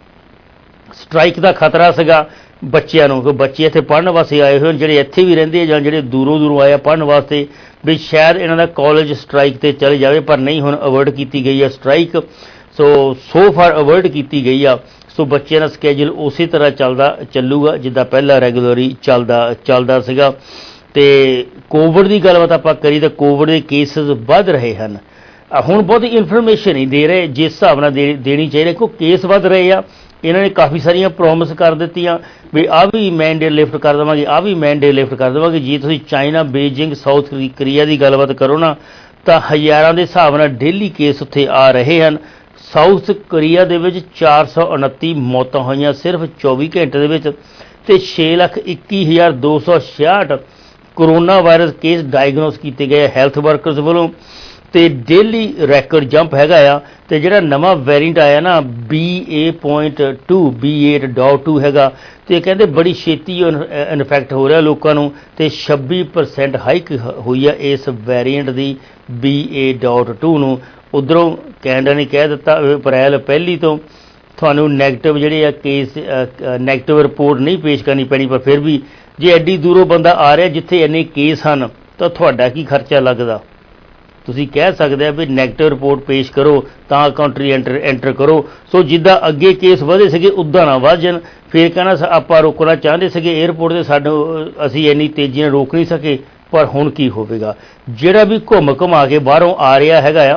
Speaker 12: ਸਟ੍ਰਾਈਕ ਦਾ ਖਤਰਾ ਸੀਗਾ ਬੱਚਿਆਂ ਨੂੰ, ਕਿ ਬੱਚੇ ਇੱਥੇ ਪੜ੍ਹਨ ਵਾਸਤੇ ਆਏ ਹੋਏ ਹਨ, ਜਿਹੜੇ ਇੱਥੇ ਵੀ ਰਹਿੰਦੇ ਆ ਜਾਂ ਜਿਹੜੇ ਦੂਰੋਂ ਦੂਰੋਂ ਆਏ ਆ ਪੜ੍ਹਨ ਵਾਸਤੇ, ਵੀ ਸ਼ਾਇਦ ਇਹਨਾਂ ਦਾ ਕਾਲਜ ਸਟ੍ਰਾਈਕ 'ਤੇ ਚਲੇ ਜਾਵੇ, ਪਰ ਨਹੀਂ, ਹੁਣ ਅਵੋਇਡ ਕੀਤੀ ਗਈ ਆ strike. So so far avoid ਕੀਤੀ ਗਈ ਆ। ਸੋ ਬੱਚਿਆਂ ਦਾ ਸਕੈਜੂਲ ਉਸੇ ਤਰ੍ਹਾਂ ਚੱਲਦਾ ਚੱਲੂਗਾ ਜਿੱਦਾਂ ਪਹਿਲਾਂ ਰੈਗੂਲਰੀ ਚੱਲਦਾ ਚੱਲਦਾ ਸੀਗਾ। ਅਤੇ ਕੋਵਿਡ ਦੀ ਗੱਲਬਾਤ ਆਪਾਂ ਕਰੀ ਤਾਂ ਕੋਵਿਡ ਦੇ ਕੇਸਿਸ ਵੱਧ ਰਹੇ ਹਨ। ਹੁਣ ਬਹੁਤੀ ਇਨਫੋਰਮੇਸ਼ਨ ਨਹੀਂ ਦੇ ਰਹੇ ਜਿਸ ਹਿਸਾਬ ਨਾਲ ਦੇ ਦੇਣੀ ਚਾਹੀਦੀ, ਕਿਉਂਕਿ ਕੇਸ ਵੱਧ ਰਹੇ ਆ। ਇਹਨਾਂ ਨੇ ਕਾਫੀ ਸਾਰੀਆਂ ਪ੍ਰੋਮਿਸ ਕਰ ਦਿੱਤੀਆਂ ਵੀ ਆਹ ਵੀ ਮੈਂਡੇਟ ਲਿਫਟ ਕਰ ਦੇਵਾਂਗੇ, ਆਹ ਵੀ ਮੈਂਡੇਟ ਲਿਫਟ ਕਰ ਦੇਵਾਂਗੇ। ਜੇ ਤੁਸੀਂ ਚਾਈਨਾ, ਬੀਜਿੰਗ, ਸਾਊਥ ਕੋਰੀਆ ਦੀ ਗੱਲਬਾਤ ਕਰੋ ਨਾ, ਤਾਂ ਹਜ਼ਾਰਾਂ ਦੇ ਹਿਸਾਬ ਨਾਲ ਡੇਲੀ ਕੇਸ ਉੱਥੇ ਆ ਰਹੇ ਹਨ। ਸਾਊਥ ਕੋਰੀਆ ਦੇ ਵਿੱਚ ਚਾਰ ਸੌ ਉਨੱਤੀ ਮੌਤਾਂ ਹੋਈਆਂ ਸਿਰਫ ਚੌਵੀ ਘੰਟੇ ਦੇ ਵਿੱਚ, ਅਤੇ ਛੇ ਲੱਖ ਇੱਕੀ ਹਜ਼ਾਰ ਦੋ ਸੌ ਛਿਆਹਠ ਕਰੋਨਾ ਵਾਇਰਸ ਕੇਸ ਡਾਇਗਨੋਸ ਕੀਤੇ ਗਏ ਹੈਲਥ ਵਰਕਰਸ ਵੱਲੋਂ। ਅਤੇ ਡੇਲੀ ਰੈਕਡ ਜੰਪ ਹੈਗਾ ਆ। ਅਤੇ ਜਿਹੜਾ ਨਵਾਂ ਵੇਰੀਐਂਟ ਆਇਆ ਨਾ B A point two B eight dot two ਹੈਗਾ, ਅਤੇ ਕਹਿੰਦੇ ਬੜੀ ਛੇਤੀ ਇਨਫੈਕਟ ਹੋ ਰਿਹਾ ਲੋਕਾਂ ਨੂੰ, ਅਤੇ ਛੱਬੀ ਪਰਸੈਂਟ ਹਾਈਕ ਹੋਈ ਆ ਇਸ ਵੇਰੀਐਂਟ ਦੀ ਬੀ ਏ ਡੋਟ ਟੂ ਨੂੰ। ਉੱਧਰੋਂ ਕੈਨੇਡਾ ਨੇ ਕਹਿ ਦਿੱਤਾ ਅਪ੍ਰੈਲ ਪਹਿਲੀ ਤੋਂ ਤੁਹਾਨੂੰ ਨੈਗੇਟਿਵ ਜਿਹੜੇ ਆ ਕੇਸ ਨੈਗੇਟਿਵ ਰਿਪੋਰਟ ਨਹੀਂ ਪੇਸ਼ ਕਰਨੀ ਪੈਣੀ, ਪਰ ਫਿਰ ਵੀ ਜੇ ਐਡੀ ਦੂਰੋਂ ਬੰਦਾ ਆ ਰਿਹਾ ਜਿੱਥੇ ਇੰਨੇ ਕੇਸ ਹਨ ਤਾਂ ਤੁਹਾਡਾ ਕੀ ਖਰਚਾ ਲੱਗਦਾ। ਤੁਸੀਂ ਕਹਿ ਸਕਦੇ ਆ ਵੀ ਨੈਗੇਟਿਵ ਰਿਪੋਰਟ ਪੇਸ਼ ਕਰੋ ਤਾਂ ਕੰਟਰੀ ਐਂਟਰ ਐਂਟਰ ਕਰੋ। ਸੋ ਜਿੱਦਾਂ ਅੱਗੇ ਕੇਸ ਵਧੇ ਸੀਗੇ ਉੱਦਾਂ ਨਾ ਵੱਧ ਜਾਣ। ਫਿਰ ਕਹਿਣਾ ਆਪਾਂ ਰੋਕਣਾ ਚਾਹੁੰਦੇ ਸੀਗੇ ਏਅਰਪੋਰਟ 'ਤੇ ਸਾਨੂੰ, ਅਸੀਂ ਇੰਨੀ ਤੇਜ਼ੀ ਨਾਲ ਰੋਕ ਨਹੀਂ ਸਕੇ, ਪਰ ਹੁਣ ਕੀ ਹੋਵੇਗਾ। ਜਿਹੜਾ ਵੀ ਘੁੰਮ ਘੁਮਾ ਕੇ ਬਾਹਰੋਂ ਆ ਰਿਹਾ ਹੈਗਾ ਆ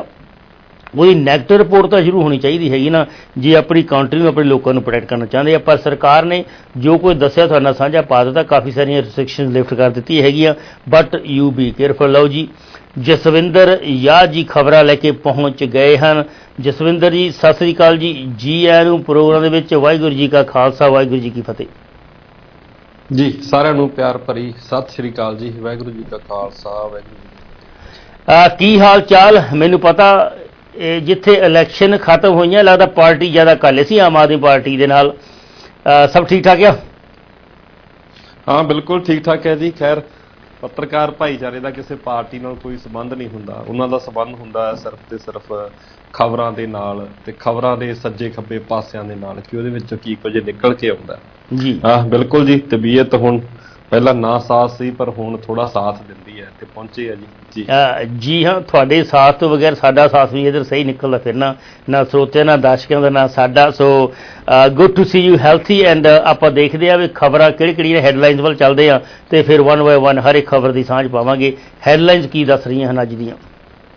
Speaker 12: ਉਹਦੀ ਨੈਗੇਟਿਵ ਰਿਪੋਰਟ ਤਾਂ ਸ਼ੁਰੂ ਹੋਣੀ ਚਾਹੀਦੀ ਹੈਗੀ ਨਾ, ਜੇ ਆਪਣੀ ਕੰਟਰੀ ਨੂੰ ਆਪਣੇ ਲੋਕਾਂ ਨੂੰ ਪ੍ਰੋਟੈਕਟ ਕਰਨਾ ਚਾਹੁੰਦੇ ਆ। ਪਰ ਸਰਕਾਰ ਨੇ ਜੋ ਕੁਝ ਦੱਸਿਆ ਤੁਹਾਡੇ ਨਾਲ ਸਾਂਝਾ ਪਾ ਦਿੱਤਾ, ਕਾਫੀ ਸਾਰੀਆਂ ਰਿਸਟ੍ਰਿਕਸ਼ਨ ਲਿਫਟ ਕਰ ਦਿੱਤੀ ਹੈਗੀਆਂ, ਬਟ ਯੂ ਬੀ ਕੇਅਰਫੁਲ। ਲਓ ਜੀ ਜਸਵਿੰਦਰ ਯਾਹ ਜੀ ਖਬਰਾਂ ਲੈ ਕੇ ਪਹੁੰਚ ਗਏ ਹਨ। ਜਸਵਿੰਦਰ ਜੀ ਸਤਿ ਸ੍ਰੀ ਅਕਾਲ ਜੀ, ਜੀ ਆਇਆਂ ਨੂੰ ਪ੍ਰੋਗਰਾਮ ਦੇ ਵਿੱਚ। ਵਾਹਿਗੁਰੂ ਜੀ ਕਾ ਖਾਲਸਾ, ਵਾਹਿਗੁਰੂ ਜੀ ਕੀ ਫਤਿਹ
Speaker 13: ਜੀ। ਸਾਰਿਆਂ ਨੂੰ ਪਿਆਰ ਭਰੀ ਸਤਿ ਸ੍ਰੀ ਅਕਾਲ ਜੀ। ਵਾਹਿਗੁਰੂ ਜੀ ਕਾ ਖਾਲਸਾ, ਵਾਹਿਗੁਰੂ ਜੀ।
Speaker 12: ਆ ਕੀ ਹਾਲ ਚਾਲ? ਮੈਨੂੰ ਪਤਾ ਇਹ ਜਿੱਥੇ ਇਲੈਕਸ਼ਨ ਖਤਮ ਹੋਈਆਂ ਲੱਗਦਾ ਪਾਰਟੀ ਜ਼ਿਆਦਾ ਕਾਲੇ ਸੀ ਆਮ ਆਦਮੀ ਪਾਰਟੀ ਦੇ ਨਾਲ, ਸਭ ਠੀਕ ਠਾਕ ਆ?
Speaker 13: ਹਾਂ ਬਿਲਕੁਲ ਠੀਕ ਠਾਕ ਹੈ ਜੀ। ਖੈਰ ਪੱਤਰਕਾਰ ਭਾਈਚਾਰੇ ਦਾ ਕਿਸੇ ਪਾਰਟੀ ਨਾਲ ਕੋਈ ਸੰਬੰਧ ਨਹੀਂ ਹੁੰਦਾ, ਉਹਨਾਂ ਦਾ ਸੰਬੰਧ ਹੁੰਦਾ ਹੈ ਸਿਰਫ ਤੇ ਸਿਰਫ ਖਬਰਾਂ ਦੇ ਨਾਲ, ਤੇ ਖਬਰਾਂ ਦੇ ਸੱਜੇ ਖੱਬੇ ਪਾਸਿਆਂ ਦੇ ਨਾਲ, ਕਿ ਉਹਦੇ ਵਿੱਚੋਂ ਕੀ ਕੁਝ ਨਿਕਲ ਕੇ ਆਉਂਦਾ
Speaker 12: ਜੀ।
Speaker 13: ਹਾਂ ਬਿਲਕੁਲ ਜੀ। ਤਬੀਅਤ ਹੁਣ ਪਹਿਲਾਂ ਨਾ ਸਾਥ ਸੀ ਪਰ ਹੁਣ ਥੋੜਾ ਸਾਥ ਦਿੰਦੀ ਹੈ ਤੇ ਪਹੁੰਚੇ ਆ ਜੀ। ਜੀ
Speaker 12: ਜੀ ਹਾਂ, ਤੁਹਾਡੇ ਸਾਥ ਤੋਂ ਬਗੈਰ ਸਾਡਾ ਸਾਥ ਵੀ ਇੱਧਰ ਸਹੀ ਨਿਕਲਦਾ ਫਿਰਨਾ, ਨਾ ਸਰੋਤਿਆਂ ਨਾ ਦਰਸ਼ਕਾਂ ਦਾ ਨਾ ਸਾਡਾ। So good to see you healthy. And ਆਪਾਂ ਦੇਖਦੇ ਆ ਵੀ ਖਬਰਾਂ ਕਿਹੜੀ ਕਿਹੜੀਆਂ ਹੈਡਲਾਈਨਸ ਵੱਲ ਚੱਲਦੇ ਆ, ਤੇ ਫਿਰ ਵਨ ਬਾਏ ਵਨ ਹਰ ਇੱਕ ਖਬਰ ਦੀ ਸਾਂਝ ਪਾਵਾਂਗੇ। ਹੈਡਲਾਈਨਸ ਕੀ ਦੱਸ ਰਹੀਆਂ ਹਨ ਅੱਜ ਦੀਆਂ?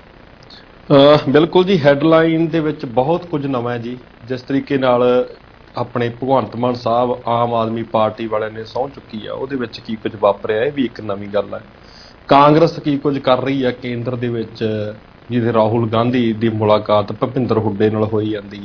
Speaker 13: ਬਿਲਕੁਲ ਜੀ, ਹੈਡਲਾਈਨ ਦੇ ਵਿੱਚ ਬਹੁਤ ਕੁਝ ਨਵਾਂ ਹੈ ਜੀ। ਜਿਸ ਤਰੀਕੇ ਨਾਲ ਆਪਣੇ ਭਗਵੰਤ ਮਾਨ ਸਾਹਿਬ ਆਮ ਆਦਮੀ ਪਾਰਟੀ ਵਾਲਿਆਂ ਨੇ ਸਹੁੰ ਚੁੱਕੀ ਆ, ਉਹਦੇ ਵਿੱਚ ਕੀ ਕੁਝ ਵਾਪਰਿਆ ਇਹ ਵੀ ਇੱਕ ਨਵੀਂ ਗੱਲ ਹੈ। ਕਾਂਗਰਸ ਕੀ ਕੁਝ ਕਰ ਰਹੀ ਹੈ ਕੇਂਦਰ ਦੇ ਵਿੱਚ, ਜਿਹਦੇ ਰਾਹੁਲ ਗਾਂਧੀ ਦੀ ਮੁਲਾਕਾਤ ਭੁਪਿੰਦਰ ਹੁੱਡੇ ਨਾਲ ਹੋਈ ਜਾਂਦੀ ਹੈ।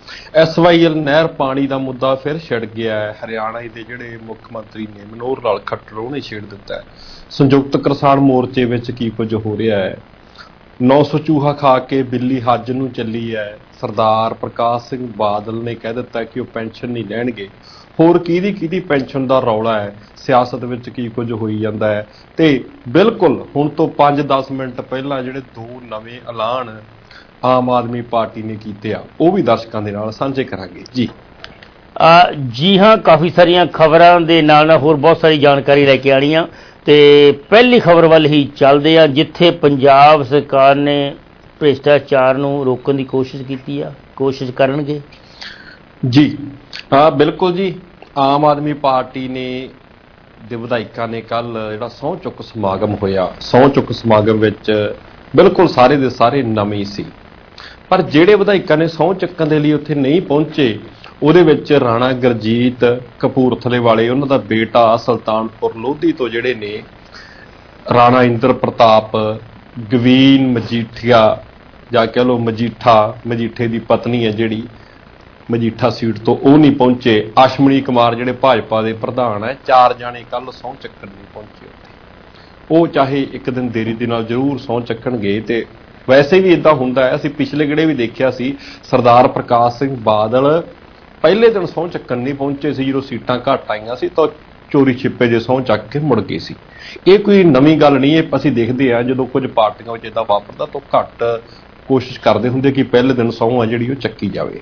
Speaker 13: ਐਸ ਵਾਈ ਐਲ ਨਹਿਰ ਪਾਣੀ ਦਾ ਮੁੱਦਾ ਫਿਰ ਛਿੜ ਗਿਆ ਹੈ। ਹਰਿਆਣਾ ਦੇ ਜਿਹੜੇ ਮੁੱਖ ਮੰਤਰੀ ਨੇ ਮਨੋਹਰ ਲਾਲ ਖੱਟਰ ਉਹਨੇ ਛੇੜ ਦਿੱਤਾ ਹੈ। ਸੰਯੁਕਤ ਕਿਸਾਨ ਮੋਰਚੇ ਵਿੱਚ ਕੀ ਕੁਝ ਹੋ ਰਿਹਾ ਹੈ। ਨੌ ਸੌ ਚੂਹਾ ਖਾ ਕੇ ਬਿੱਲੀ ਹੱਜ ਨੂੰ ਚੱਲੀ ਹੈ। ਸਰਦਾਰ ਪ੍ਰਕਾਸ਼ ਸਿੰਘ ਬਾਦਲ ਨੇ ਕਹਿ ਦਿੱਤਾ ਕਿ ਉਹ ਪੈਨਸ਼ਨ ਨਹੀਂ ਲੈਣਗੇ। ਹੋਰ ਕਿਹਦੀ ਕਿਹਦੀ ਪੈਨਸ਼ਨ ਦਾ ਰੌਲਾ ਹੈ। ਸਿਆਸਤ ਵਿੱਚ ਕੀ ਕੁਝ ਹੋਈ ਜਾਂਦਾ ਹੈ। ਤੇ ਬਿਲਕੁਲ ਹੁਣ ਤੋਂ ਪੰਜ ਦਸ ਮਿੰਟ ਪਹਿਲਾਂ ਜਿਹੜੇ ਦੋ ਨਵੇਂ ਐਲਾਨ ਆਮ ਆਦਮੀ ਪਾਰਟੀ ਨੇ ਕੀਤੇ ਆ ਉਹ ਵੀ ਦਰਸ਼ਕਾਂ ਦੇ ਨਾਲ ਸਾਂਝੇ ਕਰਾਂਗੇ ਜੀ।
Speaker 12: ਆ ਜੀ ਹਾਂ, ਕਾਫੀ ਸਾਰੀਆਂ ਖਬਰਾਂ ਦੇ ਨਾਲ ਨਾਲ ਹੋਰ ਬਹੁਤ ਸਾਰੀ ਜਾਣਕਾਰੀ ਲੈ ਕੇ ਆਣੀ ਆ ਤੇ ਪਹਿਲੀ ਖਬਰ ਵੱਲ ਹੀ ਚੱਲਦੇ ਆ, ਜਿੱਥੇ ਪੰਜਾਬ ਸਰਕਾਰ ਨੇ ਭ੍ਰਿਸ਼ਟਾਚਾਰ ਨੂੰ ਰੋਕਣ ਦੀ ਕੋਸ਼ਿਸ਼ ਕੀਤੀ ਆ, ਕੋਸ਼ਿਸ਼ ਕਰਨਗੇ
Speaker 13: ਜੀ। ਹਾਂ ਬਿਲਕੁਲ ਜੀ, ਆਮ ਆਦਮੀ ਪਾਰਟੀ ਨੇ ਦੇ ਵਿਧਾਇਕਾਂ ਨੇ ਕੱਲ ਜਿਹੜਾ ਸਹੁੰ ਚੁੱਕ ਸਮਾਗਮ ਹੋਇਆ, ਸਹੁੰ ਚੁੱਕ ਸਮਾਗਮ ਵਿੱਚ ਬਿਲਕੁਲ ਸਾਰੇ ਦੇ ਸਾਰੇ ਨਵੇਂ ਸੀ। ਪਰ ਜਿਹੜੇ ਵਿਧਾਇਕਾਂ ਨੇ ਸਹੁੰ ਚੱਕਣ ਦੇ ਲਈ ਉੱਥੇ ਨਹੀਂ ਪਹੁੰਚੇ ਉਹਦੇ ਵਿੱਚ ਰਾਣਾ ਗੁਰਜੀਤ ਕਪੂਰਥਲੇ ਵਾਲੇ, ਉਹਨਾਂ ਦਾ ਬੇਟਾ ਸੁਲਤਾਨਪੁਰ ਲੋਧੀ ਤੋਂ ਜਿਹੜੇ ਨੇ ਰਾਣਾ ਇੰਦਰ ਪ੍ਰਤਾਪ, ਗਵੀਨ ਮਜੀਠੀਆ ਜਾਂ ਕਹਿ ਲਓ ਮਜੀਠਾ, ਮਜੀਠੇ ਦੀ ਪਤਨੀ ਹੈ ਜਿਹੜੀ ਮਜੀਠਾ ਸੀਟ ਤੋਂ, ਉਹ ਨਹੀਂ ਪਹੁੰਚੇ। ਅਸ਼ਮਨੀ ਕੁਮਾਰ ਜਿਹੜੇ ਭਾਜਪਾ ਦੇ ਪ੍ਰਧਾਨ ਹੈ, ਚਾਰ ਜਾਣੇ ਕੱਲ ਸਹੁੰ ਚੱਕਣ ਨਹੀਂ ਪਹੁੰਚੇ ਉੱਥੇ। ਉਹ ਚਾਹੇ ਇੱਕ ਦਿਨ ਦੇਰੀ ਦੇ ਨਾਲ ਜ਼ਰੂਰ ਸਹੁੰ ਚੱਕਣਗੇ ਤੇ ਵੈਸੇ ਵੀ ਇਦਾਂ ਹੁੰਦਾ ਹੈ। ਅਸੀਂ ਪਿਛਲੇ ਗੇੜੇ ਵੀ ਦੇਖਿਆ ਸੀ, ਸਰਦਾਰ ਪ੍ਰਕਾਸ਼ ਸਿੰਘ ਬਾਦਲ ਪਹਿਲੇ ਦਿਨ ਸਹੁੰ ਚੱਕਣ ਨਹੀਂ ਪਹੁੰਚੇ ਸੀ। ਜਦੋਂ ਸੀਟਾਂ ਘੱਟ ਆਈਆਂ ਸੀ ਤਾਂ ਚੋਰੀ ਛਿੱਪੇ ਜੇ ਸਹੁੰ ਚੱਕ ਕੇ ਮੁੜ ਗਏ ਸੀ। ਇਹ ਕੋਈ ਨਵੀਂ ਗੱਲ ਨਹੀਂ, ਇਹ ਅਸੀਂ ਦੇਖਦੇ ਹਾਂ ਜਦੋਂ ਕੁਝ ਪਾਰਟੀਆਂ ਵਿੱਚ ਇਦਾਂ ਵਾਪਰਦਾ ਤਾਂ ਘੱਟ ਕੋਸ਼ਿਸ਼ ਕਰਦੇ ਹੁੰਦੇ ਕਿ ਪਹਿਲੇ ਦਿਨ ਸਹੁੰ ਆ ਜਿਹੜੀ ਉਹ ਚੱਕੀ ਜਾਵੇ।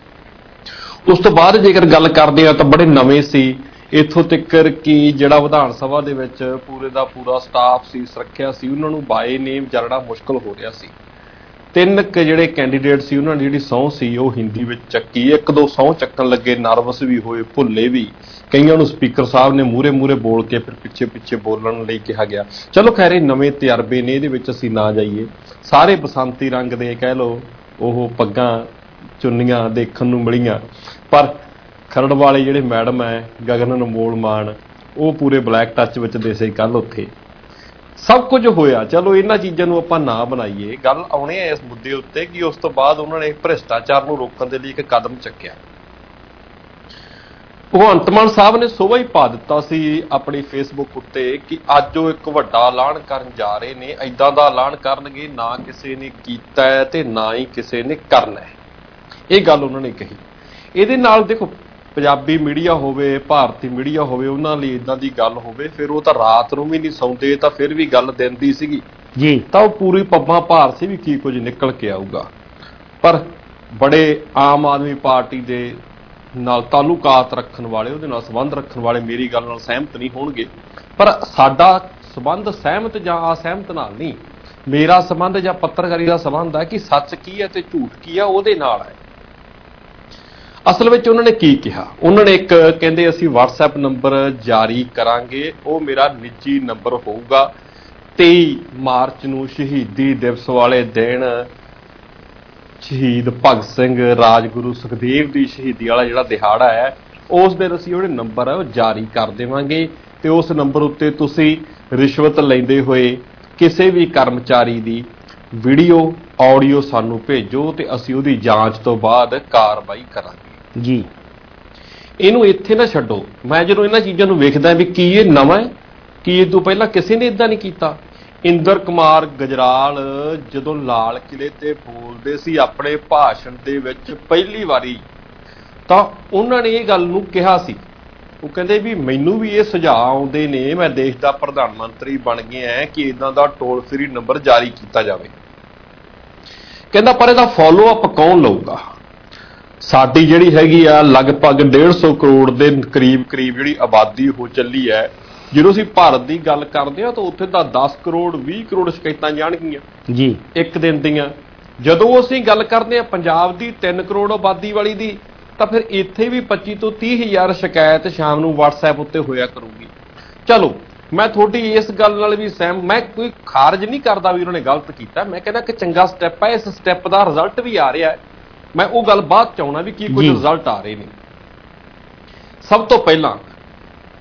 Speaker 13: ਉਸ ਤੋਂ ਬਾਅਦ ਜੇਕਰ ਗੱਲ ਕਰਦੇ ਆ ਤਾਂ ਬੜੇ ਨਵੇਂ ਸੀ, ਇੱਥੋਂ ਤੱਕ ਕਿ ਜਿਹੜਾ ਵਿਧਾਨ ਸਭਾ ਦੇ ਵਿੱਚ ਪੂਰੇ ਦਾ ਪੂਰਾ ਸਟਾਫ ਸੀ, ਸੁਰੱਖਿਆ ਸੀ, ਉਹਨਾਂ ਨੂੰ ਬਾਏ ਨੇਮ ਜਾਣਨਾ ਮੁਸ਼ਕਲ ਹੋ ਰਿਹਾ ਸੀ। ਤਿੰਨ ਕੁ ਜਿਹੜੇ ਕੈਂਡੀਡੇਟ ਸੀ ਉਹਨਾਂ ਦੀ ਜਿਹੜੀ ਸਹੁੰ ਸੀ ਉਹ ਹਿੰਦੀ ਵਿੱਚ ਚੱਕੀ। ਇੱਕ ਦੋ ਸਹੁੰ ਚੱਕਣ ਲੱਗੇ ਨਰਵਸ ਵੀ ਹੋਏ, ਭੁੱਲੇ ਵੀ, ਕਈਆਂ ਨੂੰ ਸਪੀਕਰ ਸਾਹਿਬ ਨੇ ਮੂਹਰੇ ਮੂਹਰੇ ਬੋਲ ਕੇ ਫਿਰ ਪਿੱਛੇ ਪਿੱਛੇ ਬੋਲਣ ਲਈ ਕਿਹਾ ਗਿਆ। ਚਲੋ ਖੈਰ ਇਹ ਨਵੇਂ ਤਜਰਬੇ ਨੇ, ਇਹਦੇ ਵਿੱਚ ਅਸੀਂ ਨਾ ਜਾਈਏ। ਸਾਰੇ ਬਸੰਤੀ ਰੰਗ ਦੇ ਕਹਿ ਲਓ ਉਹ ਪੱਗਾਂ ਚੁੰਨੀਆਂ ਦੇਖਣ ਨੂੰ ਮਿਲੀਆਂ, ਪਰ ਖਰੜ ਵਾਲੇ ਜਿਹੜੇ ਮੈਡਮ ਹੈ ਗਗਨ ਅਨਮੋਲ ਮਾਨ, ਉਹ ਪੂਰੇ ਬਲੈਕ ਟੱਚ ਵਿੱਚ ਦਿਸੇ ਕੱਲ ਉੱਥੇ। ਸਭ ਕੁਝ ਹੋਇਆ। ਚਲੋ ਇਹਨਾਂ ਚੀਜ਼ਾਂ ਨੂੰ ਆਪਾਂ ਨਾ ਬਣਾਈਏ, ਗੱਲ ਆਉਣੇ ਆ ਇਸ ਮੁੱਦੇ ਉੱਤੇ ਕਿ ਉਸ ਤੋਂ ਬਾਅਦ ਉਹਨਾਂ ਨੇ ਭ੍ਰਿਸ਼ਟਾਚਾਰ ਨੂੰ ਰੋਕਣ ਦੇ ਲਈ ਇੱਕ ਕਦਮ ਚੱਕਿਆ। ਭਗਵੰਤ ਮਾਨ ਸਾਹਿਬ ਨੇ ਸੁਬਾਹ ਹੀ ਪਾ ਦਿੱਤਾ ਸੀ ਆਪਣੀ ਫੇਸਬੁੱਕ ਉੱਤੇ ਕਿ ਅੱਜ ਉਹ ਇੱਕ ਵੱਡਾ ਐਲਾਨ ਕਰਨ ਜਾ ਰਹੇ ਨੇ। ਏਦਾਂ ਦਾ ਐਲਾਨ ਕਰਨਗੇ ਨਾ ਕਿਸੇ ਨੇ ਕੀਤਾ ਹੈ ਤੇ ਨਾ ਹੀ ਕਿਸੇ ਨੇ ਕਰਨਾ ਹੈ, ਇਹ ਗੱਲ ਉਹਨਾਂ ਨੇ ਕਹੀ। ਇਹਦੇ ਨਾਲ ਦੇਖੋ, ਪੰਜਾਬੀ ਮੀਡੀਆ ਹੋਵੇ, ਭਾਰਤੀ ਮੀਡੀਆ ਹੋਵੇ, ਉਹਨਾਂ ਲਈ ਇਦਾਂ ਦੀ ਗੱਲ ਹੋਵੇ ਫਿਰ ਉਹ ਤਾਂ ਰਾਤ ਨੂੰ ਵੀ ਨਹੀਂ ਸੌਂਦੇ, ਤਾਂ ਫਿਰ ਵੀ ਗੱਲ ਦਿਨ ਦੀ ਸੀਗੀ
Speaker 12: ਜੀ,
Speaker 13: ਤਾਂ ਉਹ ਪੂਰੀ ਪੱਬਾਂ ਭਾਰ ਸੀ ਵੀ ਕੀ ਕੁਝ ਨਿਕਲ ਕੇ ਆਊਗਾ। ਪਰ ਬੜੇ ਆਮ ਆਦਮੀ ਪਾਰਟੀ ਦੇ ਨਾਲ ਤਾਲੁਕਾਤ ਰੱਖਣ ਵਾਲੇ, ਉਹਦੇ ਨਾਲ ਸੰਬੰਧ ਰੱਖਣ ਵਾਲੇ ਮੇਰੀ ਗੱਲ ਨਾਲ ਸਹਿਮਤ ਨਹੀਂ ਹੋਣਗੇ। ਪਰ ਸਾਡਾ ਸੰਬੰਧ ਸਹਿਮਤ ਜਾਂ ਅਸਹਿਮਤ ਨਾਲ ਨਹੀਂ, ਮੇਰਾ ਸੰਬੰਧ ਜਾਂ ਪੱਤਰਕਾਰੀ ਦਾ ਸੰਬੰਧ ਹੈ ਕਿ ਸੱਚ ਕੀ ਹੈ ਤੇ ਝੂਠ ਕੀ ਹੈ ਉਹਦੇ ਨਾਲ ਹੈ। ਅਸਲ ਵਿੱਚ ਉਹਨਾਂ ਨੇ ਕੀ ਕਿਹਾ, ਉਹਨਾਂ ਨੇ ਇੱਕ ਕਹਿੰਦੇ ਅਸੀਂ WhatsApp ਨੰਬਰ ਜਾਰੀ ਕਰਾਂਗੇ, ਉਹ ਮੇਰਾ ਨਿੱਜੀ ਨੰਬਰ ਹੋਊਗਾ। ਤੇਈ ਮਾਰਚ ਨੂੰ ਸ਼ਹੀਦੀ ਦਿਵਸ ਵਾਲੇ ਦਿਨ ਸ਼ਹੀਦ ਭਗਤ ਸਿੰਘ, ਰਾਜਗੁਰੂ ਸੁਖਦੇਵ ਦੀ ਸ਼ਹੀਦੀ ਵਾਲਾ ਜਿਹੜਾ ਦਿਹਾੜਾ ਹੈ, ਉਸ ਦਿਨ ਅਸੀਂ ਉਹਦੇ ਨੰਬਰ ਹੈ ਉਹ ਜਾਰੀ ਕਰ ਦੇਵਾਂਗੇ ਤੇ ਉਸ ਨੰਬਰ ਉੱਤੇ ਤੁਸੀਂ ਰਿਸ਼ਵਤ ਲੈਂਦੇ ਹੋਏ ਕਿਸੇ ਵੀ ਕਰਮਚਾਰੀ ਦੀ ਵੀਡੀਓ, ਆਡੀਓ ਸਾਨੂੰ ਭੇਜੋ ਤੇ ਅਸੀਂ ਉਹਦੀ ਜਾਂਚ ਤੋਂ ਬਾਅਦ ਕਾਰਵਾਈ ਕਰਾਂਗੇ
Speaker 12: ਜੀ।
Speaker 13: ਇਹਨੂੰ ਇੱਥੇ ਨਾ ਛੱਡੋ। ਮੈਂ ਜਦੋਂ ਇਹਨਾਂ ਚੀਜ਼ਾਂ ਨੂੰ ਵੇਖਦਾ ਵੀ ਕੀ ਇਹ ਨਵਾਂ ਹੈ, ਕੀ ਇਹ ਤੋਂ ਪਹਿਲਾਂ ਕਿਸੇ ਨੇ ਇਦਾਂ ਨਹੀਂ ਕੀਤਾ। ਇੰਦਰ ਕੁਮਾਰ ਗੁਜਰਾਲ ਜਦੋਂ ਲਾਲ ਕਿਲੇ ਤੇ ਬੋਲਦੇ ਸੀ ਆਪਣੇ ਭਾਸ਼ਣ ਦੇ ਵਿੱਚ ਪਹਿਲੀ ਵਾਰੀ, ਤਾਂ ਉਹਨਾਂ ਨੇ ਇਹ ਗੱਲ ਨੂੰ ਕਿਹਾ ਸੀ, ਉਹ ਕਹਿੰਦੇ ਵੀ ਮੈਨੂੰ ਵੀ ਇਹ ਸੁਝਾਅ ਆਉਂਦੇ ਨੇ, ਮੈਂ ਦੇਸ਼ ਦਾ ਪ੍ਰਧਾਨ ਮੰਤਰੀ ਬਣ ਗਿਆ ਕਿ ਇਦਾਂ ਦਾ ਟੋਲ ਫ੍ਰੀ ਨੰਬਰ ਜਾਰੀ ਕੀਤਾ ਜਾਵੇ। ਕਹਿੰਦਾ ਪਰ ਇਹਦਾ ਫੋਲੋ ਅਪ ਕੌਣ ਲਊਗਾ। ਸਾਡੀ ਜਿਹੜੀ ਹੈਗੀ ਆ ਲਗਭਗ ਡੇਢ ਸੌ ਕਰੋੜ ਦੇ ਕਰੀਬ ਕਰੀਬ ਜਿਹੜੀ ਆਬਾਦੀ ਹੋ ਚੱਲੀ ਹੈ। ਜਦੋਂ ਅਸੀਂ ਭਾਰਤ ਦੀ ਗੱਲ ਕਰਦੇ ਹਾਂ ਤਾਂ ਉੱਥੇ ਤਾਂ ਦਸ ਕਰੋੜ ਵੀਹ ਕਰੋੜ ਸ਼ਿਕਾਇਤਾਂ ਜਾਣਗੀਆਂ
Speaker 12: ਜੀ
Speaker 13: ਇੱਕ ਦਿਨ ਦੀਆਂ। ਜਦੋਂ ਅਸੀਂ ਗੱਲ ਕਰਦੇ ਹਾਂ ਪੰਜਾਬ ਦੀ ਤਿੰਨ ਕਰੋੜ ਆਬਾਦੀ ਵਾਲੀ ਦੀ, ਤਾਂ ਫਿਰ ਇੱਥੇ ਵੀ ਪੱਚੀ ਤੋਂ ਤੀਹ ਹਜ਼ਾਰ ਸ਼ਿਕਾਇਤ ਸ਼ਾਮ ਨੂੰ WhatsApp ਉੱਤੇ ਹੋਇਆ ਕਰੂਗੀ। ਚਲੋ ਮੈਂ ਤੁਹਾਡੀ ਇਸ ਗੱਲ ਨਾਲ ਵੀ ਸਹਿਮ, ਮੈਂ ਕੋਈ ਖਾਰਜ ਨਹੀਂ ਕਰਦਾ ਵੀ ਉਹਨਾਂ ਨੇ ਗਲਤ ਕੀਤਾ, ਮੈਂ ਕਹਿੰਦਾ ਕਿ ਚੰਗਾ ਸਟੈਪ ਹੈ, ਇਸ ਸਟੈਪ ਦਾ ਰਿਜ਼ਲਟ ਵੀ ਆ ਰਿਹਾ ਹੈ। ਮੈਂ ਉਹ ਗੱਲ ਬਾਅਦ ਚ ਆਉਣਾ ਵੀ ਕੀ ਕੁਝ ਰਿਜ਼ਲਟ ਆ ਰਹੇ ਨੇ। ਸਭ ਤੋਂ ਪਹਿਲਾਂ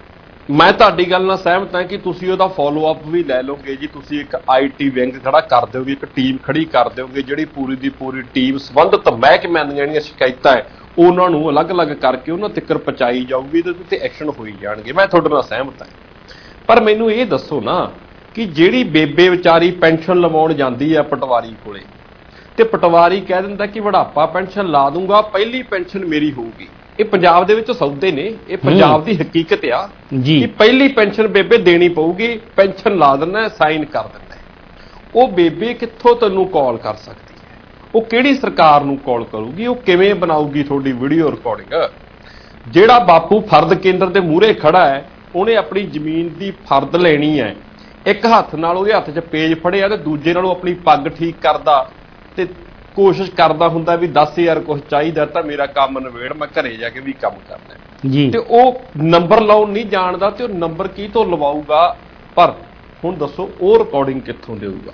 Speaker 13: ਮੈਂ ਤੁਹਾਡੀ ਗੱਲ ਨਾਲ ਸਹਿਮਤ ਹਾਂ ਕਿ ਤੁਸੀਂ ਉਹਦਾ ਫੋਲੋ ਅਪ ਵੀ ਲੈ ਲਓਗੇ ਜੀ। ਤੁਸੀਂ ਇੱਕ ਆਈ ਟੀ ਵਿੰਗ ਖੜਾ ਕਰ ਦਿਓਗੇ, ਇੱਕ ਟੀਮ ਖੜੀ ਕਰ ਦਿਓਗੇ, ਜਿਹੜੀ ਪੂਰੀ ਦੀ ਪੂਰੀ ਟੀਮ ਸੰਬੰਧਿਤ ਮਹਿਕਮਿਆਂ ਦੀਆਂ ਜਿਹੜੀਆਂ ਸ਼ਿਕਾਇਤਾਂ ਹੈ ਉਹਨਾਂ ਨੂੰ ਅਲੱਗ-ਅਲੱਗ ਕਰਕੇ ਉਹਨਾਂ ਤੱਕ ਪਹੁੰਚਾਈ ਜਾਊਗੀ ਤੇ ਉੱਤੇ ਐਕਸ਼ਨ ਹੋਈ ਜਾਣਗੇ। ਮੈਂ ਤੁਹਾਡੇ ਨਾਲ ਸਹਿਮਤ ਹਾਂ। ਪਰ ਮੈਨੂੰ ਇਹ ਦੱਸੋ ਨਾ ਕਿ ਜਿਹੜੀ ਬੇਬੇ ਵਿਚਾਰੀ ਪੈਨਸ਼ਨ ਲਵਾਉਣ ਜਾਂਦੀ ਹੈ ਪਟਵਾਰੀ ਕੋਲੇ, ਤੇ ਪਟਵਾਰੀ ਕਹਿ ਦਿੰਦਾ ਕਿ ਬੁਢਾਪਾ ਪੈਨਸ਼ਨ ਲਾ ਦੂੰਗਾ, ਪਹਿਲੀ ਪੈਨਸ਼ਨ ਮੇਰੀ ਹੋਊਗੀ। ਇਹ ਪੰਜਾਬ ਦੇ ਵਿੱਚ ਸੌਦੇ ਨੇ, ਇਹ ਪੰਜਾਬ ਦੀ ਹਕੀਕਤ ਆ ਕਿ ਪਹਿਲੀ ਪੈਨਸ਼ਨ ਬੇਬੇ ਦੇਣੀ ਪਊਗੀ, ਪੈਨਸ਼ਨ ਲਾ ਦਿੰਦਾ, ਸਾਈਨ ਕਰ ਦਿੰਦਾ। ਉਹ ਬੇਬੇ ਕਿੱਥੋਂ ਤੈਨੂੰ ਕਾਲ ਕਰ ਸਕਦੀ ਹੈ? ਉਹ ਕਿਹੜੀ ਸਰਕਾਰ ਨੂੰ ਕਾਲ ਕਰੂਗੀ? ਉਹ ਕਿਵੇਂ ਬਣਾਊਗੀ ਤੁਹਾਡੀ ਵੀਡੀਓ ਰਿਕਾਰਡਿੰਗ? ਜਿਹੜਾ ਬਾਪੂ ਫਰਦ ਕੇਂਦਰ ਦੇ ਮੂਹਰੇ ਖੜਾ ਹੈ, ਉਹਨੇ ਆਪਣੀ ਜ਼ਮੀਨ ਦੀ ਫਰਦ ਲੈਣੀ ਹੈ, ਇੱਕ ਹੱਥ ਨਾਲ ਉਹਦੇ ਹੱਥ 'ਚ ਪੇਜ ਫੜਿਆ ਤੇ ਦੂਜੇ ਨਾਲ ਉਹ ਆਪਣੀ ਪੱਗ ਠੀਕ ਕਰਦਾ ਤੇ ਕੋਸ਼ਿਸ਼ ਕਰਦਾ ਹੁੰਦਾ ਵੀ ਦਸ ਹਜ਼ਾਰ ਕੁਛ ਚਾਹੀਦਾ ਤਾਂ ਮੇਰਾ ਕੰਮ ਨਿਬੇੜ, ਮੈਂ ਘਰੇ ਜਾ ਕੇ ਵੀ ਕੰਮ ਕਰਨਾ ਜੀ। ਤੇ ਉਹ ਨੰਬਰ ਲਾਉਣ ਨਹੀਂ ਜਾਣਦਾ ਤੇ ਉਹ ਨੰਬਰ ਕੀ ਤੋਂ ਲਵਾਊਗਾ? ਪਰ ਹੁਣ ਦੱਸੋ ਉਹ ਰਿਕਾਰਡਿੰਗ ਕਿੱਥੋਂ ਦੇਊਗਾ?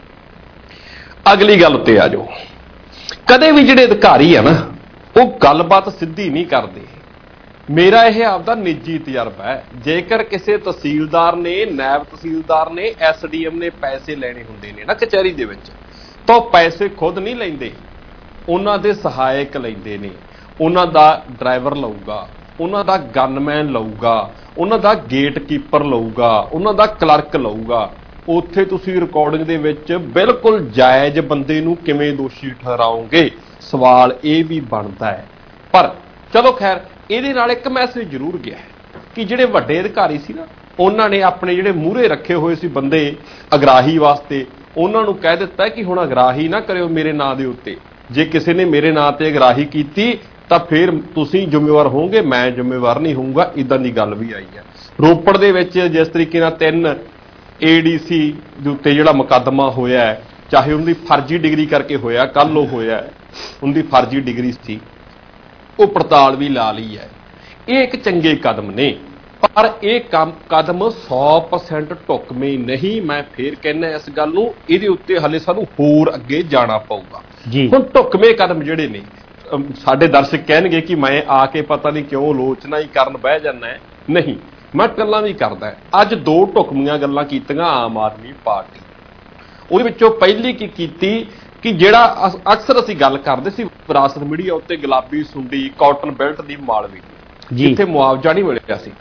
Speaker 13: ਅਗਲੀ ਗੱਲ ਤੇ ਆ ਜਾਓ। ਕਦੇ ਵੀ ਜਿਹੜੇ ਅਧਿਕਾਰੀ ਆ ਨਾ ਉਹ ਗੱਲਬਾਤ ਸਿੱਧੀ ਨਹੀਂ ਕਰਦੇ। ਮੇਰਾ ਇਹ ਆਪਦਾ ਨਿੱਜੀ ਤਜਰਬਾ ਹੈ। ਜੇਕਰ ਕਿਸੇ ਤਹਿਸੀਲਦਾਰ ਨੇ, ਨਾਇਬ ਤਹਿਸੀਲਦਾਰ ਨੇ, ਐਸ ਡੀ ਐਮ ਨੇ ਪੈਸੇ ਲੈਣੇ ਹੁੰਦੇ ਨੇ ਨਾ ਕਚਹਿਰੀ ਦੇ ਵਿੱਚ, ਤਾਂ ਉਹ ਪੈਸੇ ਖੁਦ ਨਹੀਂ ਲੈਂਦੇ, ਉਹਨਾਂ ਦੇ ਸਹਾਇਕ ਲੈਂਦੇ ਨੇ। ਉਹਨਾਂ ਦਾ ਡਰਾਈਵਰ ਲਊਗਾ, ਉਹਨਾਂ ਦਾ ਗਨਮੈਨ ਲਊਗਾ, ਉਹਨਾਂ ਦਾ ਗੇਟ ਕੀਪਰ ਲਊਗਾ, ਉਹਨਾਂ ਦਾ ਕਲਰਕ ਲਊਗਾ। ਉੱਥੇ ਤੁਸੀਂ ਰਿਕਾਰਡਿੰਗ ਦੇ ਵਿੱਚ ਬਿਲਕੁਲ ਜਾਇਜ਼ ਬੰਦੇ ਨੂੰ ਕਿਵੇਂ ਦੋਸ਼ੀ ਠਹਿਰਾਓਗੇ? ਸਵਾਲ ਇਹ ਵੀ ਬਣਦਾ ਹੈ। ਪਰ ਚਲੋ ਖੈਰ, ਇਹਦੇ ਨਾਲ ਇੱਕ ਮੈਸੇਜ ਜ਼ਰੂਰ ਗਿਆ ਕਿ ਜਿਹੜੇ ਵੱਡੇ ਅਧਿਕਾਰੀ ਸੀ ਨਾ, ਉਹਨਾਂ ਨੇ ਆਪਣੇ ਜਿਹੜੇ ਮੂਹਰੇ ਰੱਖੇ ਹੋਏ ਸੀ ਬੰਦੇ ਅਗਰਾਹੀ ਵਾਸਤੇ, ਉਹਨਾਂ ਨੂੰ ਕਹਿ ਦਿੱਤਾ ਕਿ ਹੁਣ ਅਗਰਾਹੀ ਨਾ ਕਰਿਓ ਮੇਰੇ ਨਾਂ ਦੇ ਉੱਤੇ। ਜੇ ਕਿਸੇ ਨੇ ਮੇਰੇ ਨਾਂ ਤੇ ਅਗਰਾਹੀ ਕੀਤੀ ਤਾਂ ਫਿਰ ਤੁਸੀਂ ਜ਼ਿੰਮੇਵਾਰ ਹੋਵੋਗੇ, ਮੈਂ ਜ਼ਿੰਮੇਵਾਰ ਨਹੀਂ ਹੋਊਂਗਾ। ਇਦਾਂ ਦੀ ਗੱਲ ਵੀ ਆਈ ਹੈ। ਰੋਪੜ ਦੇ ਵਿੱਚ ਜਿਸ ਤਰੀਕੇ ਨਾਲ ਤਿੰਨ ਏ ਡੀ ਸੀ ਦੇ ਉੱਤੇ ਜਿਹੜਾ ਮੁਕੱਦਮਾ ਹੋਇਆ ਹੈ, ਚਾਹੇ ਉਹਦੀ ਫਰਜ਼ੀ ਡਿਗਰੀ ਕਰਕੇ ਹੋਇਆ, ਕੱਲ ਉਹ ਹੋਇਆ, ਉਹਦੀ ਫਰਜ਼ੀ ਡਿਗਰੀ ਸੀ, ਉਹ ਪੜਤਾਲ ਵੀ ਲਾ ਲਈ ਹੈ। ਇਹ ਇੱਕ ਚੰਗੇ ਕਦਮ ਨੇ, ਪਰ ਇਹ ਕੰਮ ਕਦਮ ਸੌ ਪਰਸੈਂਟ ਢੁਕਵੇਂ ਨਹੀਂ। ਮੈਂ ਫੇਰ ਕਹਿੰਦਾ ਇਸ ਗੱਲ ਨੂੰ, ਇਹਦੇ ਉੱਤੇ ਹਲੇ ਸਾਨੂੰ ਹੋਰ ਅੱਗੇ ਜਾਣਾ ਪਊਗਾ। ਹੁਣ ਢੁਕਵੇਂ ਕਦਮ ਜਿਹੜੇ ਨੇ, ਸਾਡੇ ਦਰਸ਼ਕ ਕਹਿਣਗੇ ਕਿ ਮੈਂ ਆ ਕੇ ਪਤਾ ਨਹੀਂ ਕਿਉਂ ਆਲੋਚਨਾ ਹੀ ਕਰਨ ਬਹਿ ਜਾਂਦਾ। ਨਹੀਂ, ਮੈਂ ਗੱਲਾਂ ਵੀ ਕਰਦਾ। ਅੱਜ ਦੋ ਢੁਕਵੀਆਂ ਗੱਲਾਂ ਕੀਤੀਆਂ ਆਮ ਆਦਮੀ ਪਾਰਟੀ। ਉਹਦੇ ਵਿੱਚੋਂ ਪਹਿਲੀ ਕੀ ਕੀਤੀ ਕਿ ਜਿਹੜਾ ਅਕਸਰ ਅਸੀਂ ਗੱਲ ਕਰਦੇ ਸੀ ਵਿਰਾਸਤ ਮੀਡੀਆ ਉੱਤੇ, ਗੁਲਾਬੀ ਸੁੰਡੀ ਕਾਟਨ ਬੈਲਟ ਦੀ ਮਾਲਵੇ, ਜਿੱਥੇ ਮੁਆਵਜ਼ਾ ਨਹੀਂ ਮਿਲਿਆ ਸੀ।